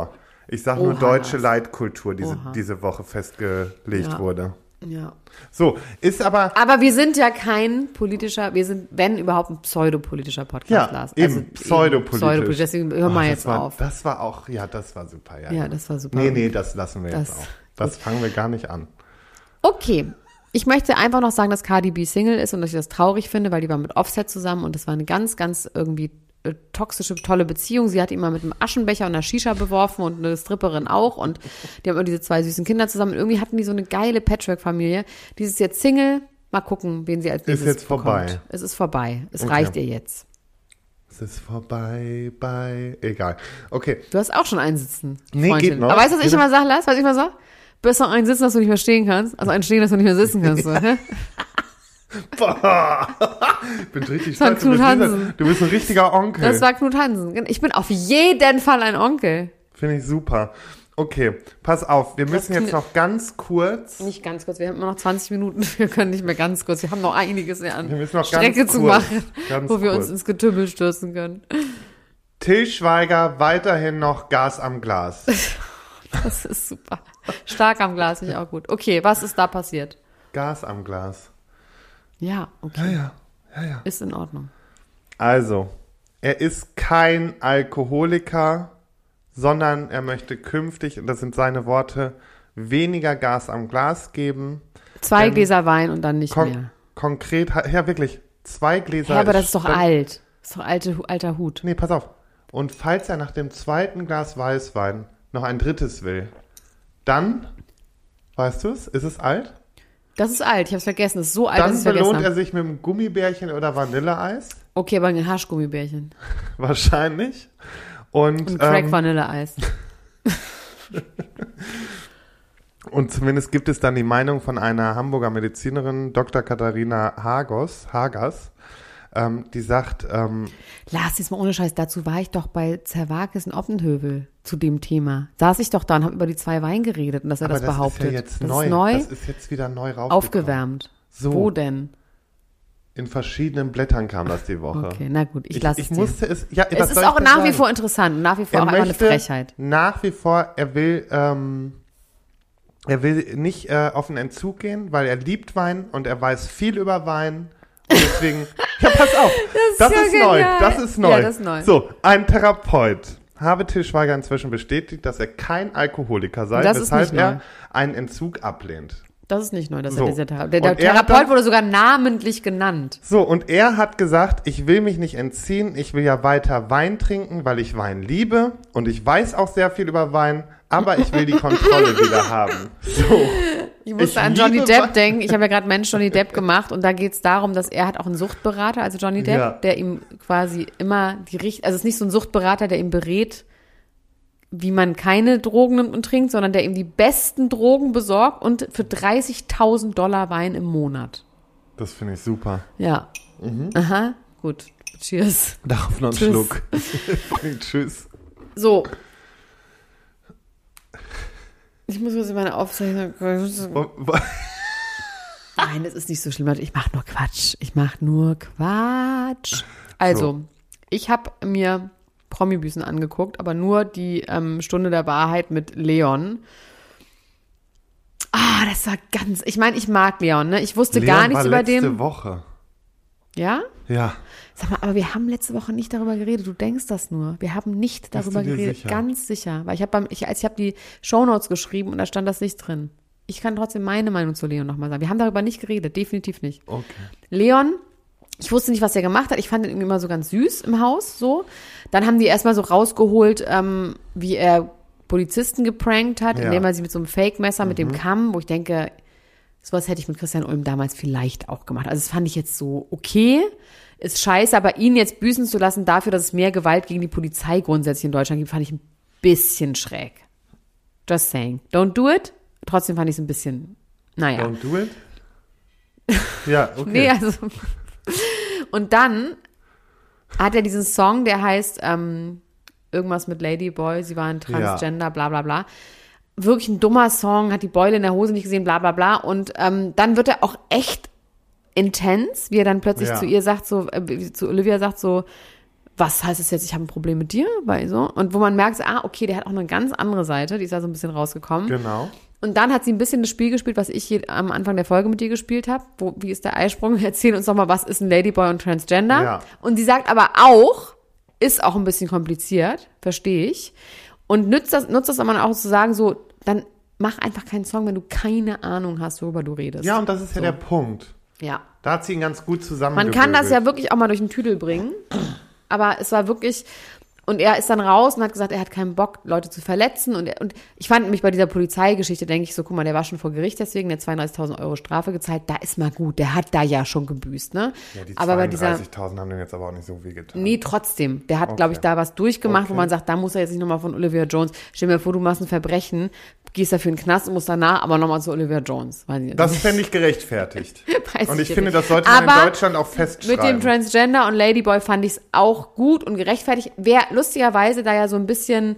Ich sage nur Oha, deutsche Lars. Leitkultur, die diese, Oha. diese Woche festgelegt Ja. wurde. Ja. So, ist aber, Aber wir sind ja kein politischer, wir sind, wenn überhaupt, ein pseudopolitischer Podcast, ja, Lars. eben, Also pseudopolitisch. pseudopolitisch, deswegen hören Oh, wir das jetzt war, auf. Das war auch, ja, das war super. Ja, Ja, das war super. Nee, nee, das lassen wir Das- jetzt auch. Das fangen wir gar nicht an. Okay. Ich möchte einfach noch sagen, dass Cardi B Single ist und dass ich das traurig finde, weil die war mit Offset zusammen und das war eine ganz, ganz irgendwie äh, toxische, tolle Beziehung. Sie hat ihn mal mit einem Aschenbecher und einer Shisha beworfen und eine Stripperin auch und die haben immer diese zwei süßen Kinder zusammen und irgendwie hatten die so eine geile Patchwork-Familie. Die ist jetzt Single. Mal gucken, wen sie als nächstes jetzt vorbei. bekommt. Es ist vorbei. Es Okay. reicht ihr jetzt. Es ist vorbei, bei, egal. Okay, Du hast auch schon einen sitzen. Nee, Freundin. geht noch. Aber weißt du, was ich Geht immer sage, Lars? Was ich immer sage? Besser einen sitzen, dass du nicht mehr stehen kannst, als einen stehen, dass du nicht mehr sitzen kannst. So, hä? boah. Ich bin richtig Das war stolz. Du bist, Knut dieser, Hansen. du bist ein richtiger Onkel. Das war Knut Hansen. Ich bin auf jeden Fall ein Onkel. Finde ich super. Okay, pass auf, wir müssen jetzt Knut- noch ganz kurz. Nicht ganz kurz, wir haben immer noch zwanzig Minuten. Wir können nicht mehr ganz kurz. Wir haben noch einiges an Wir müssen noch Strecke ganz zu kurz, machen, ganz wo wir kurz. uns ins Getümmel stürzen können. Till Schweiger weiterhin noch Gas am Glas. Das ist super. Stark am Glas, finde ich auch gut. Okay, was ist da passiert? Gas am Glas. Ja, okay. Ja, ja, ja. Ist in Ordnung. Also, er ist kein Alkoholiker, sondern er möchte künftig, und das sind seine Worte, weniger Gas am Glas geben. Zwei Ähm, Gläser Wein und dann nicht Kon mehr. Konkret, ja wirklich, zwei Gläser. Ja, aber das ist doch stand- alt. Das ist doch alte, alter Hut. Nee, pass auf. Und falls er nach dem zweiten Glas Weißwein noch ein drittes will, dann, weißt du es, ist es alt? Das ist alt, ich hab's vergessen. Das ist so alt, dass Dann ich's vergessen belohnt er habe. sich mit einem Gummibärchen oder Vanilleeis. Okay, aber ein Haschgummibärchen. Wahrscheinlich. Und, Und Crack ähm, Vanilleeis. und zumindest gibt es dann die Meinung von einer Hamburger Medizinerin, Doktor Katharina Hagos, Hagas, ähm, die sagt, ähm, Lars, diesmal ohne Scheiß, dazu war ich doch bei Zerwakis in Oppenhövel zu dem Thema. Saß ich doch da und habe über die zwei Wein geredet und dass er aber das, das behauptet. ist ja jetzt das neu. ist neu, Das ist jetzt wieder neu raufgekommen. aufgewärmt. So. Wo denn? In verschiedenen Blättern kam das die Woche. Okay, na gut, ich Ich, lasse ich es dir. musste es, ja, was Es ist soll ich auch denn nach wie sagen? vor interessant und nach wie vor Er auch einfach eine möchte Frechheit. nach wie vor, er will, ähm, er will nicht äh, auf den Entzug gehen, weil er liebt Wein und er weiß viel über Wein. Und deswegen, ja, pass auf, das, ja ist neu, genial. das ist neu. Ja, das ist neu. So, ein Therapeut habe Till Schweiger inzwischen bestätigt, dass er kein Alkoholiker sei, Das ist weshalb nicht er neu. einen Entzug ablehnt. Das ist nicht neu, dass So. er dieser Therapeut. Der, Und der er hat Therapeut dann- wurde sogar namentlich genannt. So, und er hat gesagt, ich will mich nicht entziehen, ich will ja weiter Wein trinken, weil ich Wein liebe und ich weiß auch sehr viel über Wein, aber ich will die Kontrolle wieder haben. So. Ich musste Ich an Johnny liebe Depp Wein. denken. Ich habe ja gerade Mensch Johnny Depp gemacht und da geht es darum, dass er hat auch einen Suchtberater, also Johnny Depp, Ja. der ihm quasi immer die Richt, also es ist nicht so ein Suchtberater, der ihm berät, wie man keine Drogen nimmt und trinkt, sondern der ihm die besten Drogen besorgt und für dreißigtausend Dollar Wein im Monat. Das finde ich super. Ja. Mhm. Aha, gut. Cheers. Darauf noch einen Tschüss. Schluck. Tschüss. So. Ich muss kurz in meine Aufzeichnung. Wo- wo- Nein, das ist nicht so schlimm, Leute. Ich mache nur Quatsch. Ich mache nur Quatsch. Also, So. ich habe mir Promi-Büßen angeguckt, aber nur die ähm, Stunde der Wahrheit mit Leon. Ah, das war ganz. Ich meine, ich mag Leon, ne? Ich wusste Leon gar nichts war über letzte den. Woche. Ja? Ja. Sag mal, aber wir haben letzte Woche nicht darüber geredet. Du denkst das nur. Wir haben nicht Bist darüber du dir geredet. sicher? Ganz sicher. Weil ich habe beim, ich, als ich habe die Shownotes geschrieben und da stand das nicht drin. Ich kann trotzdem meine Meinung zu Leon nochmal sagen. Wir haben darüber nicht geredet. Definitiv nicht. Okay. Leon, ich wusste nicht, was er gemacht hat. Ich fand ihn irgendwie immer so ganz süß im Haus, so. Dann haben die erstmal so rausgeholt, ähm, wie er Polizisten geprankt hat, Ja. indem er sie mit so einem Fake-Messer, mit dem Kamm, wo ich denke, sowas hätte ich mit Christian Ulm damals vielleicht auch gemacht. Also das fand ich jetzt so okay, ist scheiße, aber ihn jetzt büßen zu lassen dafür, dass es mehr Gewalt gegen die Polizei grundsätzlich in Deutschland gibt, fand ich ein bisschen schräg. Just saying. Don't do it. Trotzdem fand ich es ein bisschen, naja. Don't do it? Ja, okay. Nee, also. Und dann hat er diesen Song, der heißt ähm, irgendwas mit Ladyboy, sie waren Transgender, bla bla bla. Wirklich ein dummer Song, hat die Beule in der Hose nicht gesehen, bla bla bla. Und ähm, dann wird er auch echt intens, wie er dann plötzlich Ja. zu ihr sagt, so, äh, zu Olivia sagt so, was heißt es jetzt, ich habe ein Problem mit dir? Weil so. Und wo man merkt, so, ah, okay, der hat auch eine ganz andere Seite, die ist da so ein bisschen rausgekommen. Genau. Und dann hat sie ein bisschen das Spiel gespielt, was ich hier am Anfang der Folge mit dir gespielt habe. Wo, wie ist der Eisprung? Erzähl uns doch mal, was ist ein Ladyboy und Transgender? Ja. Und sie sagt aber auch, ist auch ein bisschen kompliziert, verstehe ich. Und nutzt das, nutzt das aber auch zu sagen, so, dann mach einfach keinen Song, wenn du keine Ahnung hast, worüber du redest. Ja, und das ist ja so. der Punkt. Ja. Da hat sie ihn ganz gut Man zusammengewürfelt. kann das ja wirklich auch mal durch den Tüdel bringen. Aber es war wirklich, und er ist dann raus und hat gesagt, er hat keinen Bock, Leute zu verletzen. Und, er, und ich fand mich bei dieser Polizeigeschichte, denke ich so, guck mal, der war schon vor Gericht deswegen, der hat zweiunddreißigtausend Euro Strafe gezahlt. Da ist mal gut, der hat da ja schon gebüßt, ne? Ja, die aber bei dieser zweiunddreißigtausend haben den jetzt aber auch nicht so weh getan. Nee, trotzdem. Der hat, Okay. glaube ich, da was durchgemacht, Okay. wo man sagt, da muss er jetzt nicht nochmal von Olivia Jones. Stell dir vor, du machst ein Verbrechen, gehst dafür in den Knast und musst danach aber nochmal zu Olivia Jones. Weiß ich Das fände ich gerechtfertigt. Weiß Und ich ich finde, nicht. das sollte man Aber in Deutschland auch festschreiben. Mit dem Transgender und Ladyboy fand ich es auch gut und gerechtfertigt. Wer lustigerweise da ja so ein bisschen,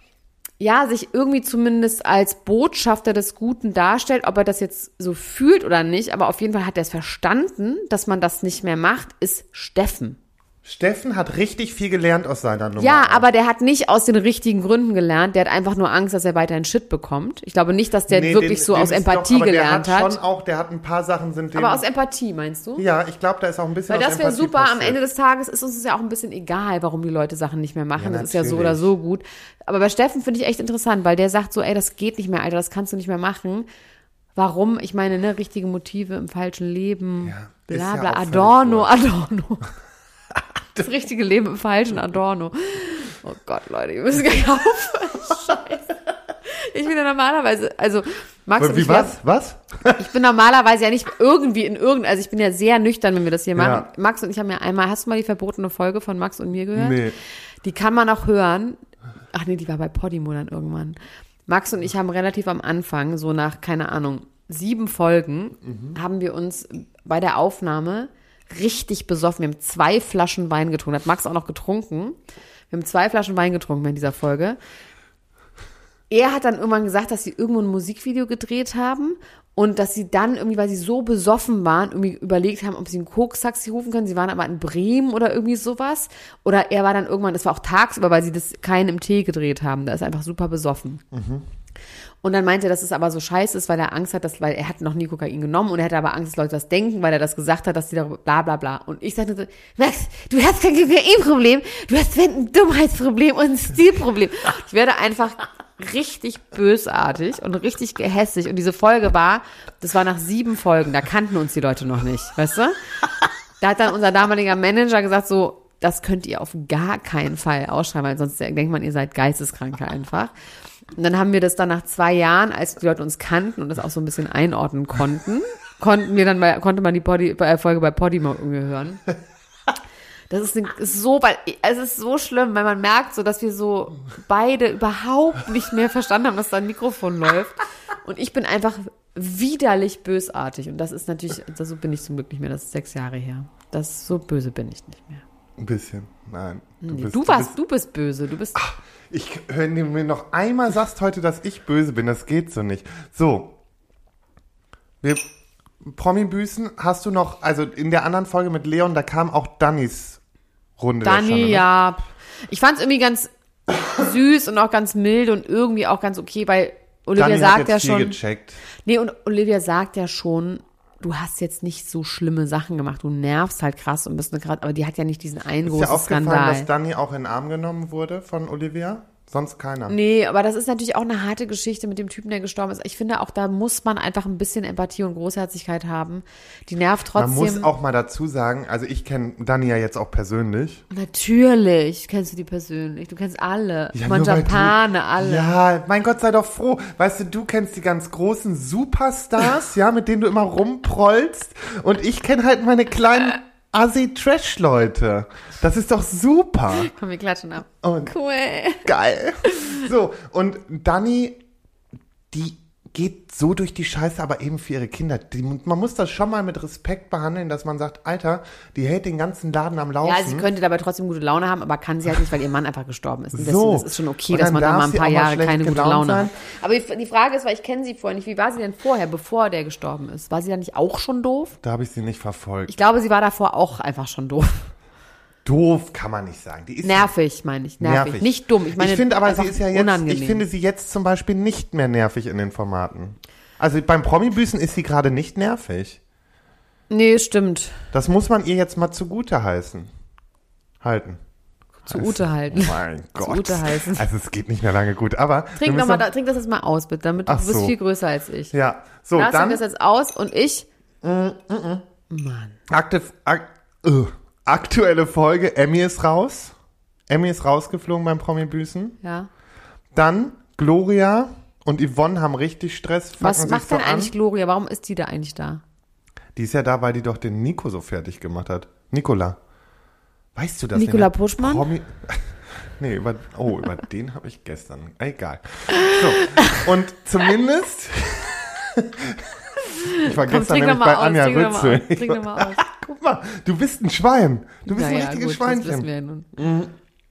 ja, sich irgendwie zumindest als Botschafter des Guten darstellt, ob er das jetzt so fühlt oder nicht, aber auf jeden Fall hat er es verstanden, dass man das nicht mehr macht, ist Steffen. Steffen hat richtig viel gelernt aus seiner Nummer. Ja, auch. aber der hat nicht aus den richtigen Gründen gelernt. Der hat einfach nur Angst, dass er weiterhin Shit bekommt. Ich glaube nicht, dass der Nee, wirklich den- so dem aus ist Empathie doch, aber gelernt der hat. hat. Schon auch, der hat ein paar Sachen sind dem, Aber aus Empathie, meinst du? Ja, ich glaube, da ist auch ein bisschen Weil aus das wäre Empathie super. Am passiert. Ende des Tages ist uns es ja auch ein bisschen egal, warum die Leute Sachen nicht mehr machen. Ja, das ist ja so natürlich. oder so gut. Aber bei Steffen finde ich echt interessant, weil der sagt so, ey, das geht nicht mehr, Alter, das kannst du nicht mehr machen. Warum? Ich meine, ne, richtige Motive im falschen Leben. Ja, ist bla ja bla. auch völlig Adorno, wurscht. Adorno. Das richtige Leben im falschen Adorno. Oh Gott, Leute, wir müssen gleich aufhören. Scheiße. Ich bin ja normalerweise, also Max und Wie ich, was? Was? ich bin normalerweise ja nicht irgendwie in irgendein, also ich bin ja sehr nüchtern, wenn wir das hier machen. Ja. Max und ich haben ja einmal, hast du mal die verbotene Folge von Max und mir gehört? Nee. Die kann man auch hören. Ach nee, die war bei Podimo dann irgendwann. Max und ich haben relativ am Anfang, so nach, keine Ahnung, sieben Folgen, Mhm. haben wir uns bei der Aufnahme richtig besoffen. Wir haben zwei Flaschen Wein getrunken. Hat Max auch noch getrunken. Wir haben zwei Flaschen Wein getrunken in dieser Folge. Er hat dann irgendwann gesagt, dass sie irgendwo ein Musikvideo gedreht haben und dass sie dann irgendwie, weil sie so besoffen waren, irgendwie überlegt haben, ob sie einen Koks-Taxi rufen können. Sie waren aber in Bremen oder irgendwie sowas. Oder er war dann irgendwann, das war auch tagsüber, weil sie das keinen im Tee gedreht haben. Da ist er einfach super besoffen. Und dann meinte er, dass es aber so scheiße ist, weil er Angst hat, dass, weil er hat noch nie Kokain genommen und er hatte aber Angst, dass Leute das denken, weil er das gesagt hat, dass die darüber bla bla bla. Und ich sagte so, Max, du hast kein Kokainproblem, du hast ein Dummheitsproblem und ein Stilproblem. Ich werde einfach richtig bösartig und richtig gehässig. Und diese Folge war, das war nach sieben Folgen, da kannten uns die Leute noch nicht, weißt du? Da hat dann unser damaliger Manager gesagt so, das könnt ihr auf gar keinen Fall ausschreiben, weil sonst denkt man, ihr seid Geisteskranke einfach. Und dann haben wir das dann nach zwei Jahren, als die Leute uns kannten und das auch so ein bisschen einordnen konnten, konnten wir dann bei, konnte man die Podi, äh, Folge bei Podimo irgendwie hören. Das ist, ist so, weil es ist so schlimm, weil man merkt so, dass wir so beide überhaupt nicht mehr verstanden haben, dass da ein Mikrofon läuft. Und ich bin einfach widerlich bösartig. Und das ist natürlich, das, so bin ich zum Glück nicht mehr. Das ist sechs Jahre her. Das, so böse bin ich nicht mehr. Ein bisschen. Nein. Du, Nee, bist, du warst, bist, du bist böse. Du bist. Ich höre mir noch einmal sagst heute, dass ich böse bin. Das geht so nicht. So. Wir Promi-Büßen hast du noch, also in der anderen Folge mit Leon, da kam auch Dannys Runde. der Dani, Schande, ne? ja. Ich fand es irgendwie ganz süß und auch ganz mild und irgendwie auch ganz okay, weil Olivia Dani sagt hat jetzt ja viel schon. gecheckt. Nee, und Olivia sagt ja schon, du hast jetzt nicht so schlimme Sachen gemacht. Du nervst halt krass und bist eine krass, aber die hat ja nicht diesen einen Ist dir großen aufgefallen, Skandal. dass Dani auch in den Arm genommen wurde von Olivia? Sonst keiner. Nee, aber das ist natürlich auch eine harte Geschichte mit dem Typen, der gestorben ist. Ich finde auch, da muss man einfach ein bisschen Empathie und Großherzigkeit haben. Die nervt trotzdem. Man muss auch mal dazu sagen, also ich kenne Dani ja jetzt auch persönlich. Natürlich kennst du die persönlich. Du kennst alle. Ja, nur weil Manjapane, du- alle. Ja, mein Gott, sei doch froh. Weißt du, du kennst die ganz großen Superstars, ja, mit denen du immer rumprollst. Und ich kenne halt meine kleinen Assi-Trash-Leute. Das ist doch super. Komm, wir klatschen ab. Und Cool. geil. So, und Dani, die geht so durch die Scheiße, aber eben für ihre Kinder. Die, man muss das schon mal mit Respekt behandeln, dass man sagt, Alter, die hält den ganzen Laden am Laufen. Ja, sie könnte dabei trotzdem gute Laune haben, aber kann sie halt nicht, weil ihr Mann einfach gestorben ist. Und deswegen, So. das ist schon okay, Und dass dann man da darf mal ein sie paar auch mal Jahre schlecht keine gute gelaunt Laune sein. hat. Aber die, die Frage ist, weil ich kenne sie vorher nicht, wie war sie denn vorher, bevor der gestorben ist? War sie da nicht auch schon doof? Da habe ich sie nicht verfolgt. Ich glaube, sie war davor auch einfach schon doof. doof kann man nicht sagen. Die ist nervig, meine ich. Nervig. nervig. Nicht dumm. Ich meine, ich finde aber, sie ist ja jetzt, unangenehm. ich finde sie jetzt zum Beispiel nicht mehr nervig in den Formaten. Also beim Promi-Büßen ist sie gerade nicht nervig. Nee, stimmt. Das muss man ihr jetzt mal zugute heißen. Halten. Zugute halten. Oh mein Gott. Zugute heißen. Also es geht nicht mehr lange gut, aber... Trink, noch mal, da, trink das jetzt mal aus, bitte, damit du, Ach du bist so. viel größer als ich. Ja, so, Lars dann... trinkt das jetzt aus und ich... Mm, mm, mm. Mann. Aktiv, ak, uh, aktuelle Folge, Emmy ist raus. Emmy ist rausgeflogen beim Promi-Büßen. Ja. Dann Gloria und Yvonne haben richtig Stress. Was sich macht so denn an. eigentlich Gloria? Warum ist die da eigentlich da? Die ist ja da, weil die doch den Nico so fertig gemacht hat. Nikola. Weißt du das? Nikola Puschmann? Promi nee, über, oh, über den habe ich gestern. Egal. So, und zumindest... ich war Komm, gestern trink nämlich noch bei mal aus, Anja trink noch mal Rützel. aus, trink noch mal aus. Guck mal, du bist ein Schwein. Du bist Na ein ja, richtiges gut, das wissen Schweinchen. wir ja nun. Mhm.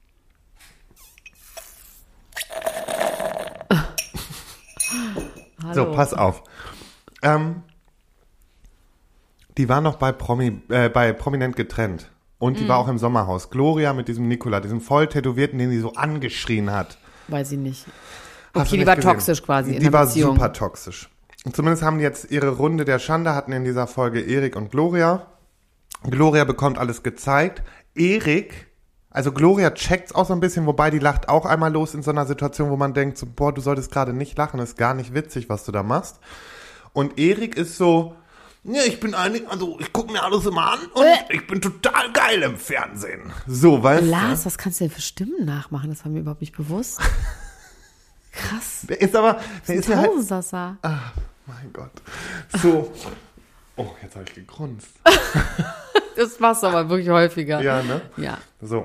Hallo. So, pass auf. Ähm, die war noch bei Promi, äh, bei Prominent getrennt. Und die Mhm. war auch im Sommerhaus. Gloria mit diesem Nikola, diesem voll tätowierten, den sie so angeschrien hat. Weiß ich nicht. Hast du Okay, die nicht war gesehen? toxisch quasi in Die der war Beziehung. super toxisch. Und zumindest haben die jetzt ihre Runde der Schande, hatten in dieser Folge Erik und Gloria. Gloria bekommt alles gezeigt. Erik, also Gloria checkt's auch so ein bisschen, wobei die lacht auch einmal los in so einer Situation, wo man denkt, so, boah, du solltest gerade nicht lachen, ist gar nicht witzig, was du da machst. Und Erik ist so, ja, ich bin eigentlich, also ich gucke mir alles immer an und Äh. ich bin total geil im Fernsehen. So, weißt Lars, was kannst du denn für Stimmen nachmachen? Das war mir überhaupt nicht bewusst. Krass. du? Der ist aber, der ist mir halt, Tausendsassa. ah, mein Gott. So, oh, jetzt habe ich gegrunzt. Das machst du aber wirklich häufiger. Ja, ne? Ja. So.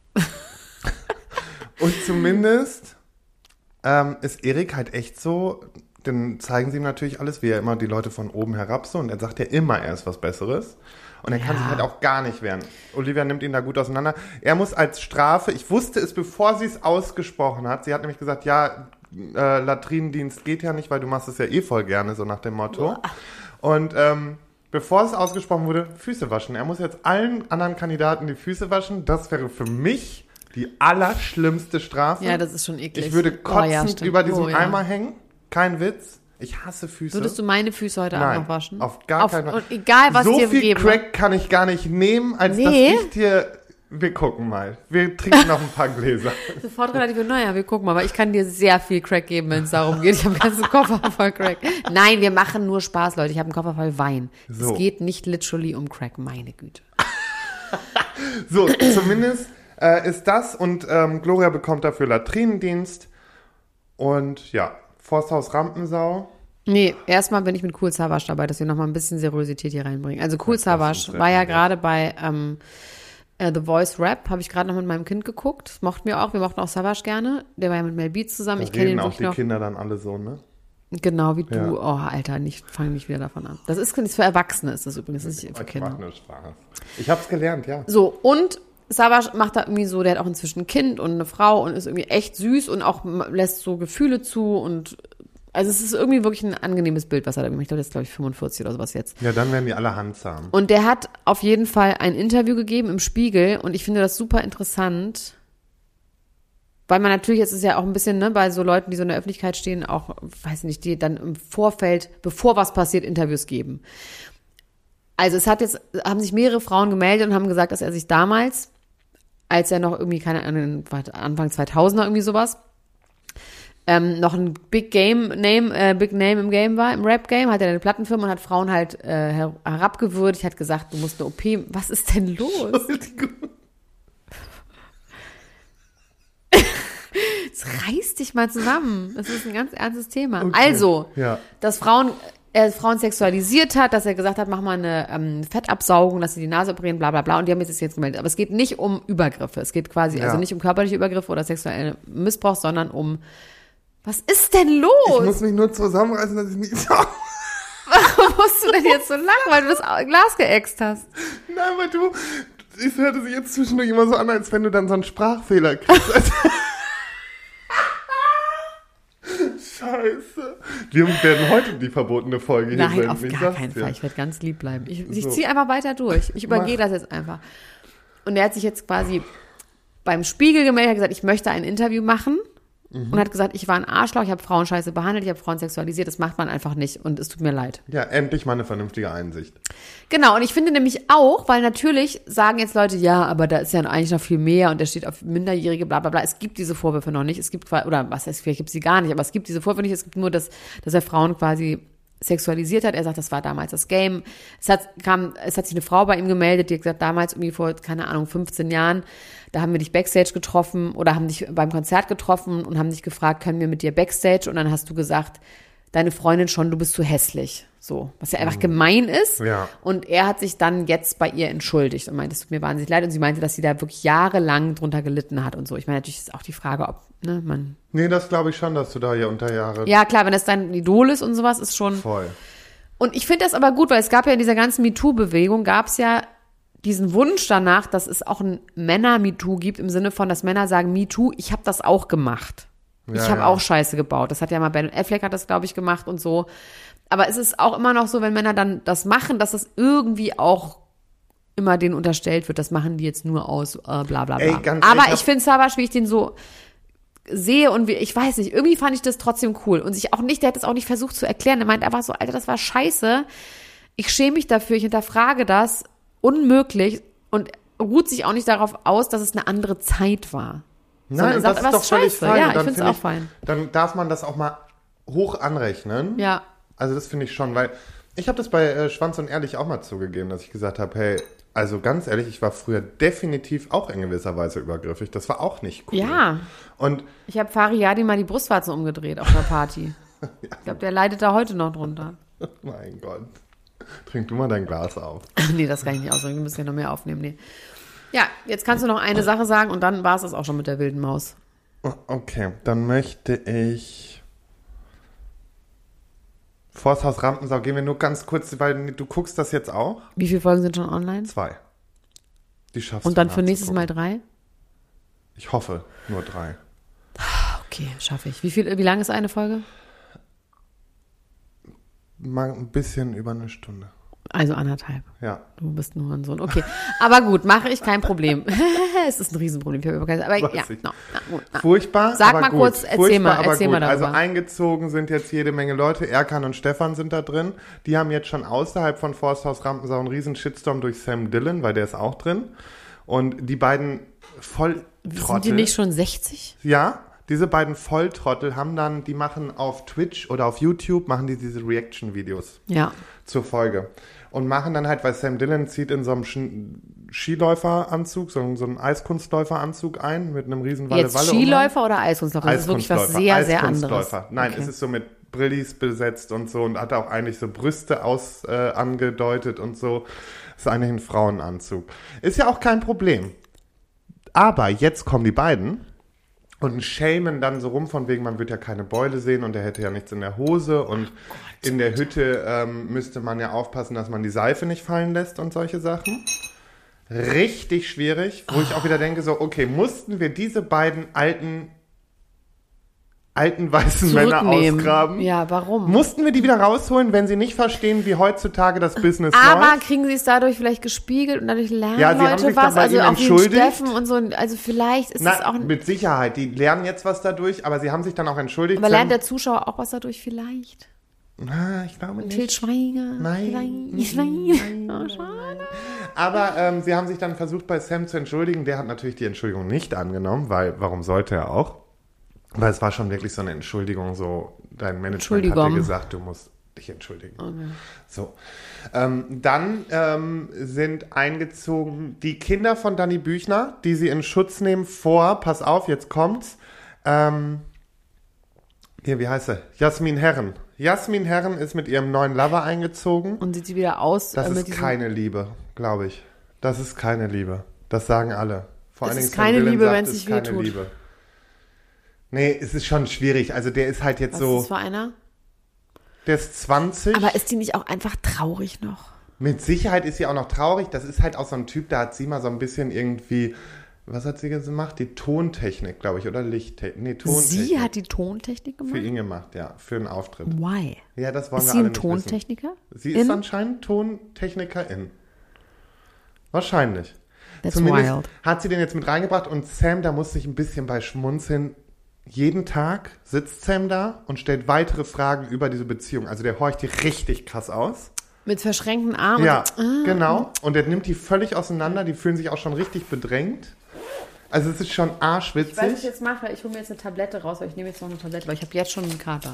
Und zumindest ähm, ist Erik halt echt so, dann zeigen sie ihm natürlich alles, wie er immer die Leute von oben herab so, und er sagt ja immer, er ist was Besseres. Und er kann Ja. sich halt auch gar nicht wehren. Olivia nimmt ihn da gut auseinander. Er muss als Strafe, ich wusste es, bevor sie es ausgesprochen hat, sie hat nämlich gesagt, ja, äh, Latrinendienst geht ja nicht, weil du machst es ja eh voll gerne, so nach dem Motto. Und ähm, bevor es ausgesprochen wurde, Füße waschen. Er muss jetzt allen anderen Kandidaten die Füße waschen. Das wäre für mich die allerschlimmste Strafe. Ja, das ist schon eklig. Ich würde Oh, kotzend ja, stimmt. über diesem Oh, ja. Eimer hängen. Kein Witz. Ich hasse Füße. Würdest du meine Füße heute Nein, Abend noch waschen? auf gar keinen Fall. Und egal, was so ich dir viel gebe. Crack kann ich gar nicht nehmen, als Nee. dass ich dir... Wir gucken mal. Wir trinken noch ein paar Gläser. Sofort relativ, naja, wir gucken mal, aber ich kann dir sehr viel Crack geben, wenn es darum geht. Ich habe einen ganzen Koffer voll Crack. Nein, wir machen nur Spaß, Leute. Ich habe einen Koffer voll Wein. So. Es geht nicht literally um Crack, meine Güte. So, zumindest äh, ist das, und ähm, Gloria bekommt dafür Latrinendienst und ja, Forsthaus Rampensau. Nee, erstmal bin ich mit Kool Savas dabei, dass wir nochmal ein bisschen Seriosität hier reinbringen. Also Kool Das Savas ist sehr war ja gut. gerade bei ähm, äh, The Voice Rap, habe ich gerade noch mit meinem Kind geguckt. Das mochten wir auch, wir mochten auch Savas gerne. Der war ja mit Mel B zusammen. Da Ich kenne reden ihn auch wirklich die noch. Kinder dann alle so, ne? Genau wie du. Ja. Oh, Alter, nicht, fang nicht wieder davon an. Das ist für Erwachsene, ist das übrigens, das ist nicht für Ich Kinder. mach nur Spaß. Ich hab's gelernt, ja. So, und Savas macht da irgendwie so, der hat auch inzwischen ein Kind und eine Frau und ist irgendwie echt süß und auch m- lässt so Gefühle zu und also es ist irgendwie wirklich ein angenehmes Bild, was er da gemacht hat. Ich glaube, das ist, glaube ich, fünfundvierzig oder sowas jetzt. Ja, dann werden die alle handzahm. Und der hat auf jeden Fall ein Interview gegeben im Spiegel und ich finde das super interessant, weil man natürlich, es ist ja auch ein bisschen, ne, bei so Leuten, die so in der Öffentlichkeit stehen, auch, weiß nicht, die dann im Vorfeld, bevor was passiert, Interviews geben. Also es hat jetzt, haben sich mehrere Frauen gemeldet und haben gesagt, dass er sich damals, als er noch irgendwie, keine Ahnung, Anfang zweitausender irgendwie sowas, ähm, noch ein Big Game Name, äh, Big Name im Game war, im Rap-Game, hat er eine Plattenfirma und hat Frauen halt äh, her- herabgewürdigt, hat gesagt, du musst eine O P, was ist denn los? Jetzt reiß dich mal zusammen. Das ist ein ganz ernstes Thema. Okay. Also, Ja. dass Frauen, er Frauen sexualisiert hat, dass er gesagt hat, mach mal eine ähm, Fettabsaugung, dass sie die Nase operieren, bla bla bla. Und die haben jetzt das jetzt gemeldet. Aber es geht nicht um Übergriffe. Es geht quasi, Ja. also nicht um körperliche Übergriffe oder sexuellen Missbrauch, sondern um, was ist denn Ich los? muss mich nur zusammenreißen, dass ich nicht so... Warum musst du denn jetzt so lachen, weil du das Glas geäxt hast? Nein, weil du... Es hörte sich jetzt zwischendurch immer so an, als wenn du dann so einen Sprachfehler kriegst. Scheiße. Wir werden heute die verbotene Folge hier Nein, auf senden. Ich gar sag's keinen dir. Fall. Ich werde ganz lieb bleiben. Ich, ich So. ziehe einfach weiter durch. Ich übergehe Mach. das jetzt einfach. Und er hat sich jetzt quasi beim Spiegel gemeldet, hat gesagt, ich möchte ein Interview machen. Mhm. Und hat gesagt, ich war ein Arschloch, ich habe Frauen scheiße behandelt, ich habe Frauen sexualisiert, das macht man einfach nicht und es tut mir leid. Ja, endlich mal eine vernünftige Einsicht. Genau, und ich finde nämlich auch, weil natürlich sagen jetzt Leute, ja, aber da ist ja eigentlich noch viel mehr und der steht auf Minderjährige, bla bla bla. Es gibt diese Vorwürfe noch nicht, es gibt, oder was heißt, vielleicht gibt es sie gar nicht, aber es gibt diese Vorwürfe nicht, es gibt nur, das, dass er Frauen quasi sexualisiert hat. Er sagt, das war damals das Game. Es hat, kam, es hat sich eine Frau bei ihm gemeldet, die hat gesagt, damals irgendwie vor, keine Ahnung, fünfzehn Jahren, da haben wir dich Backstage getroffen oder haben dich beim Konzert getroffen und haben dich gefragt, können wir mit dir Backstage? Und dann hast du gesagt, deine Freundin schon, du bist zu hässlich. So, was ja einfach mhm. gemein ist. Ja. Und er hat sich dann jetzt bei ihr entschuldigt und meinte, es tut mir wahnsinnig leid. Und sie meinte, dass sie da wirklich jahrelang drunter gelitten hat und so. Ich meine, natürlich ist auch die Frage, ob, ne, man. Nee, das glaube ich schon, dass du da hier unter Jahre. Ja, klar, wenn das dein Idol ist und sowas, ist schon. Voll. Und ich finde das aber gut, weil es gab ja in dieser ganzen MeToo-Bewegung, gab es ja diesen Wunsch danach, dass es auch ein Männer-MeToo gibt, im Sinne von, dass Männer sagen, MeToo, ich habe das auch gemacht. Ja, ich habe ja. auch Scheiße gebaut. Das hat ja mal Ben Affleck hat das, glaube ich, gemacht und so. Aber es ist auch immer noch so, wenn Männer dann das machen, dass das irgendwie auch immer denen unterstellt wird, das machen die jetzt nur aus, äh, bla bla bla. Ey, ganz aber ehrlich, ich finde Savage, wie ich den so sehe und wie, ich weiß nicht, irgendwie fand ich das trotzdem cool. Und sich auch nicht, der hat es auch nicht versucht zu erklären. Der meint einfach so, Alter, das war scheiße. Ich schäme mich dafür, ich hinterfrage das. Unmöglich. Und ruht sich auch nicht darauf aus, dass es eine andere Zeit war. Nein, und das ist doch völlig fein. Ja, und dann ich finde es auch ich, fein. Dann darf man das auch mal hoch anrechnen. Ja. Also das finde ich schon, weil ich habe das bei äh, Schwanz und Ehrlich auch mal zugegeben, dass ich gesagt habe, hey, also ganz ehrlich, ich war früher definitiv auch in gewisser Weise übergriffig. Das war auch nicht cool. Ja. Und ich habe Fariadi mal die Brustwarzen umgedreht auf einer Party. ja. Ich glaube, der leidet da heute noch drunter. Mein Gott. Trink du mal dein Glas auf. Nee, das kann ich nicht ausdrücken. Wir müssen ja noch mehr aufnehmen. Nee. Ja, jetzt kannst du noch eine Sache sagen und dann war es das auch schon mit der wilden Maus. Okay, dann möchte ich Forsthaus Rampensau, gehen wir nur ganz kurz, weil du guckst das jetzt auch. Wie viele Folgen sind schon online? Zwei. Die schaffst und du. Und dann für nächstes Mal drei? Ich hoffe, nur drei. Okay, schaffe ich. Wie viel, wie lang ist eine Folge? Mal ein bisschen über eine Stunde. Also anderthalb. Ja. Du bist nur ein Sohn. Okay. Aber gut, mache ich, kein Problem. Es ist ein Riesenproblem. Aber ja, no, na, gut, na. Furchtbar, Sag aber mal gut. kurz, erzähl Furchtbar, mal, aber erzähl gut. mal darüber. Also eingezogen sind jetzt jede Menge Leute. Erkan und Stefan sind da drin. Die haben jetzt schon außerhalb von Forsthaus Rampensau einen riesen Shitstorm durch Sam Dillon, weil der ist auch drin. Und die beiden Volltrottel. Sind die nicht schon sechzig? Ja. Diese beiden Volltrottel haben dann, die machen auf Twitch oder auf YouTube, machen die diese Reaction-Videos ja. zur Folge. Und machen dann halt, weil Sam Dillon zieht in so einem Skiläuferanzug, so, so einem Eiskunstläuferanzug ein, mit einem riesen Walle-Walle. Jetzt Skiläufer oder Eiskunstläufer? Das ist wirklich was sehr, sehr anderes. Nein, okay. Es ist so mit Brillis besetzt und so und hat auch eigentlich so Brüste aus äh, angedeutet und so. Das ist eigentlich ein Frauenanzug. Ist ja auch kein Problem. Aber jetzt kommen die beiden und shamen dann so rum, von wegen, man wird ja keine Beule sehen und er hätte ja nichts in der Hose und oh in der Hütte ähm, müsste man ja aufpassen, dass man die Seife nicht fallen lässt und solche Sachen. Richtig schwierig, wo oh. ich auch wieder denke, so, okay, mussten wir diese beiden alten, alten weißen Männer ausgraben? Ja, warum? Mussten wir die wieder rausholen, wenn sie nicht verstehen, wie heutzutage das Business Aber läuft? Aber kriegen sie es dadurch vielleicht gespiegelt und dadurch lernen ja, sie Leute haben sich was? Bei also ihm auch entschuldigt. wie Steffen und so. Also vielleicht ist Na, es auch... Ein, mit Sicherheit, die lernen jetzt was dadurch, aber sie haben sich dann auch entschuldigt. Aber lernt der Zuschauer auch was dadurch vielleicht? Na, ich glaube nicht. Til Schweiger. Nein. Nein. Nein. Oh, schade. Aber ähm, sie haben sich dann versucht, bei Sam zu entschuldigen. Der hat natürlich die Entschuldigung nicht angenommen, weil, warum sollte er auch? Weil es war schon wirklich so eine Entschuldigung, so, dein Management hat dir gesagt, du musst dich entschuldigen. Okay. So. Ähm, dann ähm, sind eingezogen die Kinder von Dani Büchner, die sie in Schutz nehmen vor, pass auf, jetzt kommt's, ähm, hier, wie heißt sie? Jasmin Herren. Jasmin Herren ist mit ihrem neuen Lover eingezogen. Und sieht sie wieder aus? Das äh, mit ist keine Liebe, glaube ich. Das ist keine Liebe. Das sagen alle. Vor das allen ist Dingen keine Sam Liebe, sagt, wenn es sich keine wehtut. Liebe. Nee, es ist schon schwierig. Also der ist halt jetzt Was so... ist das für einer? Der ist zwanzig. Aber ist die nicht auch einfach traurig noch? Mit Sicherheit ist sie auch noch traurig. Das ist halt auch so ein Typ, da hat sie mal so ein bisschen irgendwie... Was hat sie jetzt gemacht? Die Tontechnik, glaube ich, oder Lichttechnik? Nee, Tontechnik. Sie hat die Tontechnik gemacht? Für ihn gemacht, ja. Für einen Auftritt. Why? Ja, das wollen ist wir sie alle ein nicht Tontechniker? wissen. Sie ist In? anscheinend Tontechnikerin. Wahrscheinlich. That's Zumindest wild. hat sie den jetzt mit reingebracht und Sam, da musste ich ein bisschen bei schmunzeln. Jeden Tag sitzt Sam da und stellt weitere Fragen über diese Beziehung. Also der horcht die richtig krass aus. Mit verschränkten Armen. Ja, So, ah. genau. Und er nimmt die völlig auseinander. Die fühlen sich auch schon richtig bedrängt. Also es ist schon arschwitzig. Ich weiß, was ich jetzt mache. Ich hole mir jetzt eine Tablette raus, weil ich nehme jetzt noch eine Tablette, weil ich habe jetzt schon einen Kater.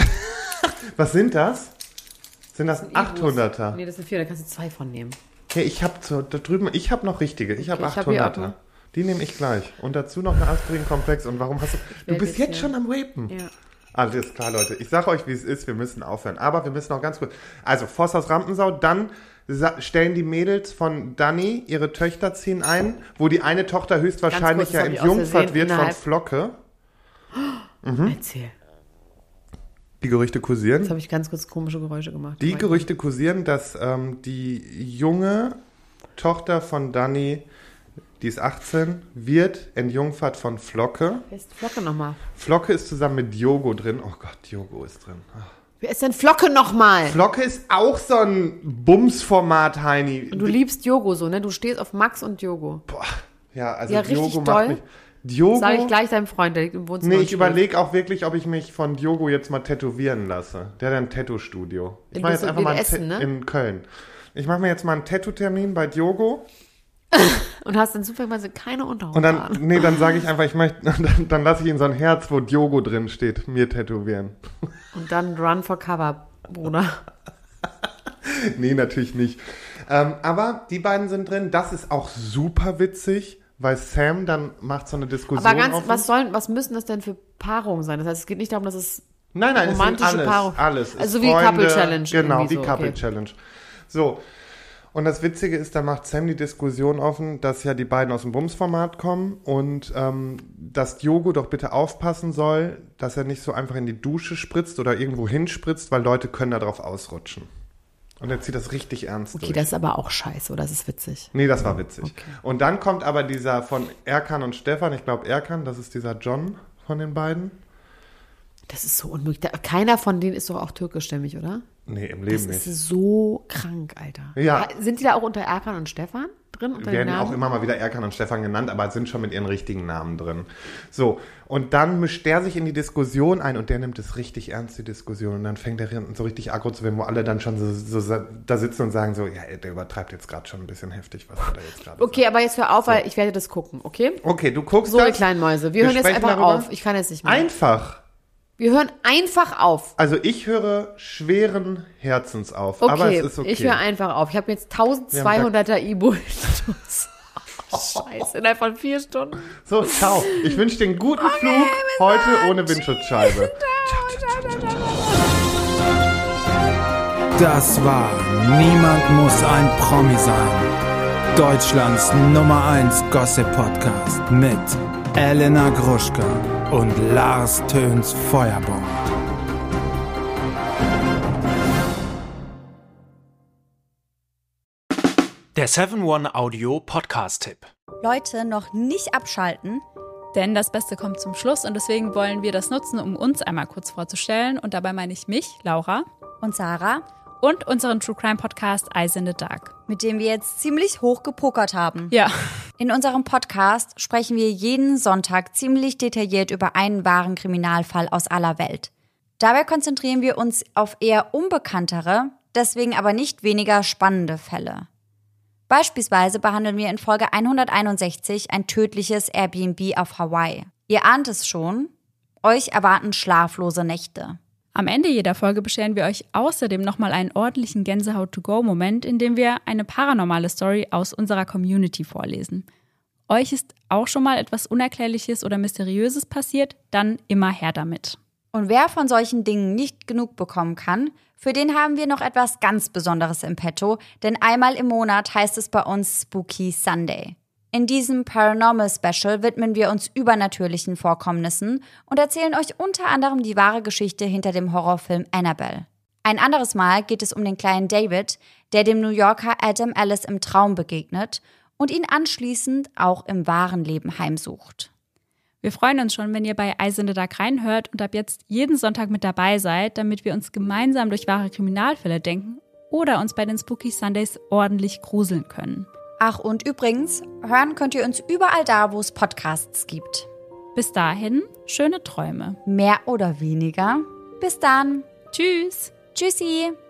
Was sind das? Sind das Das achthunderter? Nee, das sind vier, da kannst du zwei von nehmen. Okay, ich habe da drüben, ich habe noch richtige. Ich habe Okay, ich hab hier auch achthunderter. noch. Die nehme ich gleich. Und dazu noch eine Aspirin-Komplex. Und warum hast du... Du werd bist jetzt jetzt hier- schon am Rapen. Ja. Alles klar, Leute. Ich sage euch, wie es ist. Wir müssen aufhören. Aber wir müssen auch ganz kurz... Also, Forsthaus Rampensau. Dann sa- stellen die Mädels von Dani, ihre Töchter ziehen ein, wo die eine Tochter höchstwahrscheinlich Ganz kurz, ja das hab ich aus entjungfert Versehen wird von innerhalb- Flocke. Erzähl. Die Gerüchte kursieren. Jetzt habe ich ganz kurz komische Geräusche gemacht. Die Gerüchte kursieren, dass ähm, die junge Tochter von Dani, die ist achtzehn, wird entjungfert von Flocke. Wer ist Flocke nochmal? Flocke ist zusammen mit Diogo drin. Oh Gott, Diogo ist drin. Ach. Wer ist denn Flocke nochmal? Flocke ist auch so ein Bumsformat, Heini. Und du liebst Diogo so, ne? Du stehst auf Max und Diogo. Boah. Ja, also Ja, richtig Diogo doll. macht mich... Diogo... Sag ich gleich deinem Freund, der liegt im Wohnzimmer. Nee, und ich schläft. überlege auch wirklich, ob ich mich von Diogo jetzt mal tätowieren lasse. Der hat ein Tattoo-Studio. Ich In mache jetzt Düssel- einfach mal ein Essen, Ta- ne? in Köln. Ich mache mir jetzt mal einen Tattoo-Termin bei Diogo. Und hast dann zufälligerweise keine Unterhose Und dann, an. nee, dann sage ich einfach, ich möchte, dann, dann lasse ich ihn so ein Herz, wo Diogo drin steht, mir tätowieren. Und dann Run for Cover, Bruder. Nee, natürlich nicht. Ähm, aber die beiden sind drin. Das ist auch super witzig, weil Sam dann macht so eine Diskussion Aber ganz, offen. was sollen, was müssen das denn für Paarungen sein? Das heißt, es geht nicht darum, dass es Nein, nein, es sind romantische alles, Paarung. alles. Es Also ist wie Freunde, Couple Challenge Genau, irgendwie wie so, Couple okay. Challenge. So. Und das Witzige ist, da macht Sam die Diskussion offen, dass ja die beiden aus dem Bums-Format kommen und ähm, dass Diogo doch bitte aufpassen soll, dass er nicht so einfach in die Dusche spritzt oder irgendwo hinspritzt, weil Leute können da drauf ausrutschen. Und er zieht das richtig ernst Okay, durch. das ist aber auch scheiße, oder? Das ist witzig. Nee, das war witzig. Okay. Und dann kommt aber dieser von Erkan und Stefan, ich glaube Erkan, das ist dieser John von den beiden. Das ist so unmöglich. Da- Keiner von denen ist doch auch türkischstämmig, oder? Nee, im Das Leben ist nicht. so krank, Alter. Ja. Sind die da auch unter Erkan und Stefan drin? Unter den Werden Namen? auch immer mal wieder Erkan und Stefan genannt, aber sind schon mit ihren richtigen Namen drin. So, und dann mischt der sich in die Diskussion ein und der nimmt es richtig ernst, die Diskussion. Und dann fängt er so richtig aggro zu werden, wo alle dann schon so, so da sitzen und sagen so, ja, der übertreibt jetzt gerade schon ein bisschen heftig, was er da jetzt gerade Okay, aber jetzt hör auf, weil ich werde das gucken, okay? sagt. Okay, du guckst So, ihr das. kleinen Mäuse. Wir, Wir hören jetzt sprechen einfach darüber. auf. Ich kann jetzt nicht mehr. Einfach. Wir hören einfach auf. Also ich höre schweren Herzens auf, aber Okay, es ist okay. ich höre einfach auf. Ich habe jetzt zwölfhunderter E-Bull-Stunts. Scheiße, innerhalb von vier Stunden. So, ciao. Ich wünsche dir einen guten Flug heute ohne Windschutzscheibe. Das war Niemand muss ein Promi sein. Deutschlands Nummer eins Gossip-Podcast mit Elena Gruschka und Lars Töns Feuerbomb. Der seven One Audio Podcast-Tipp. Leute, noch nicht abschalten. Denn das Beste kommt zum Schluss und deswegen wollen wir das nutzen, um uns einmal kurz vorzustellen. Und dabei meine ich mich, Laura, Und Sarah, und unseren True Crime Podcast Eyes in the Dark. mit dem wir jetzt ziemlich hoch gepokert haben. Ja, In unserem Podcast sprechen wir jeden Sonntag ziemlich detailliert über einen wahren Kriminalfall aus aller Welt. Dabei konzentrieren wir uns auf eher unbekanntere, deswegen aber nicht weniger spannende Fälle. Beispielsweise behandeln wir in Folge hunderteinundsechzig ein tödliches Airbnb auf Hawaii. Ihr ahnt es schon, euch erwarten schlaflose Nächte. am Ende jeder Folge bescheren wir euch außerdem nochmal einen ordentlichen Gänsehaut-to-go-Moment, in dem wir eine paranormale Story aus unserer Community vorlesen. Euch ist auch schon mal etwas Unerklärliches oder Mysteriöses passiert? Dann immer her damit. Und wer von solchen Dingen nicht genug bekommen kann, für den haben wir noch etwas ganz Besonderes im Petto, denn einmal im Monat heißt es bei uns Spooky Sunday. In diesem Paranormal Special widmen wir uns übernatürlichen Vorkommnissen und erzählen euch unter anderem die wahre Geschichte hinter dem Horrorfilm Annabelle. Ein anderes Mal geht es um den kleinen David, der dem New Yorker Adam Ellis im Traum begegnet und ihn anschließend auch im wahren Leben heimsucht. Wir freuen uns schon, wenn ihr bei Eyes in the Dark reinhört und ab jetzt jeden Sonntag mit dabei seid, damit wir uns gemeinsam durch wahre Kriminalfälle denken oder uns bei den Spooky Sundays ordentlich gruseln können. Ach, und übrigens, hören könnt ihr uns überall da, wo es Podcasts gibt. Bis dahin, schöne Träume. Mehr oder weniger. Bis dann. Tschüss. Tschüssi.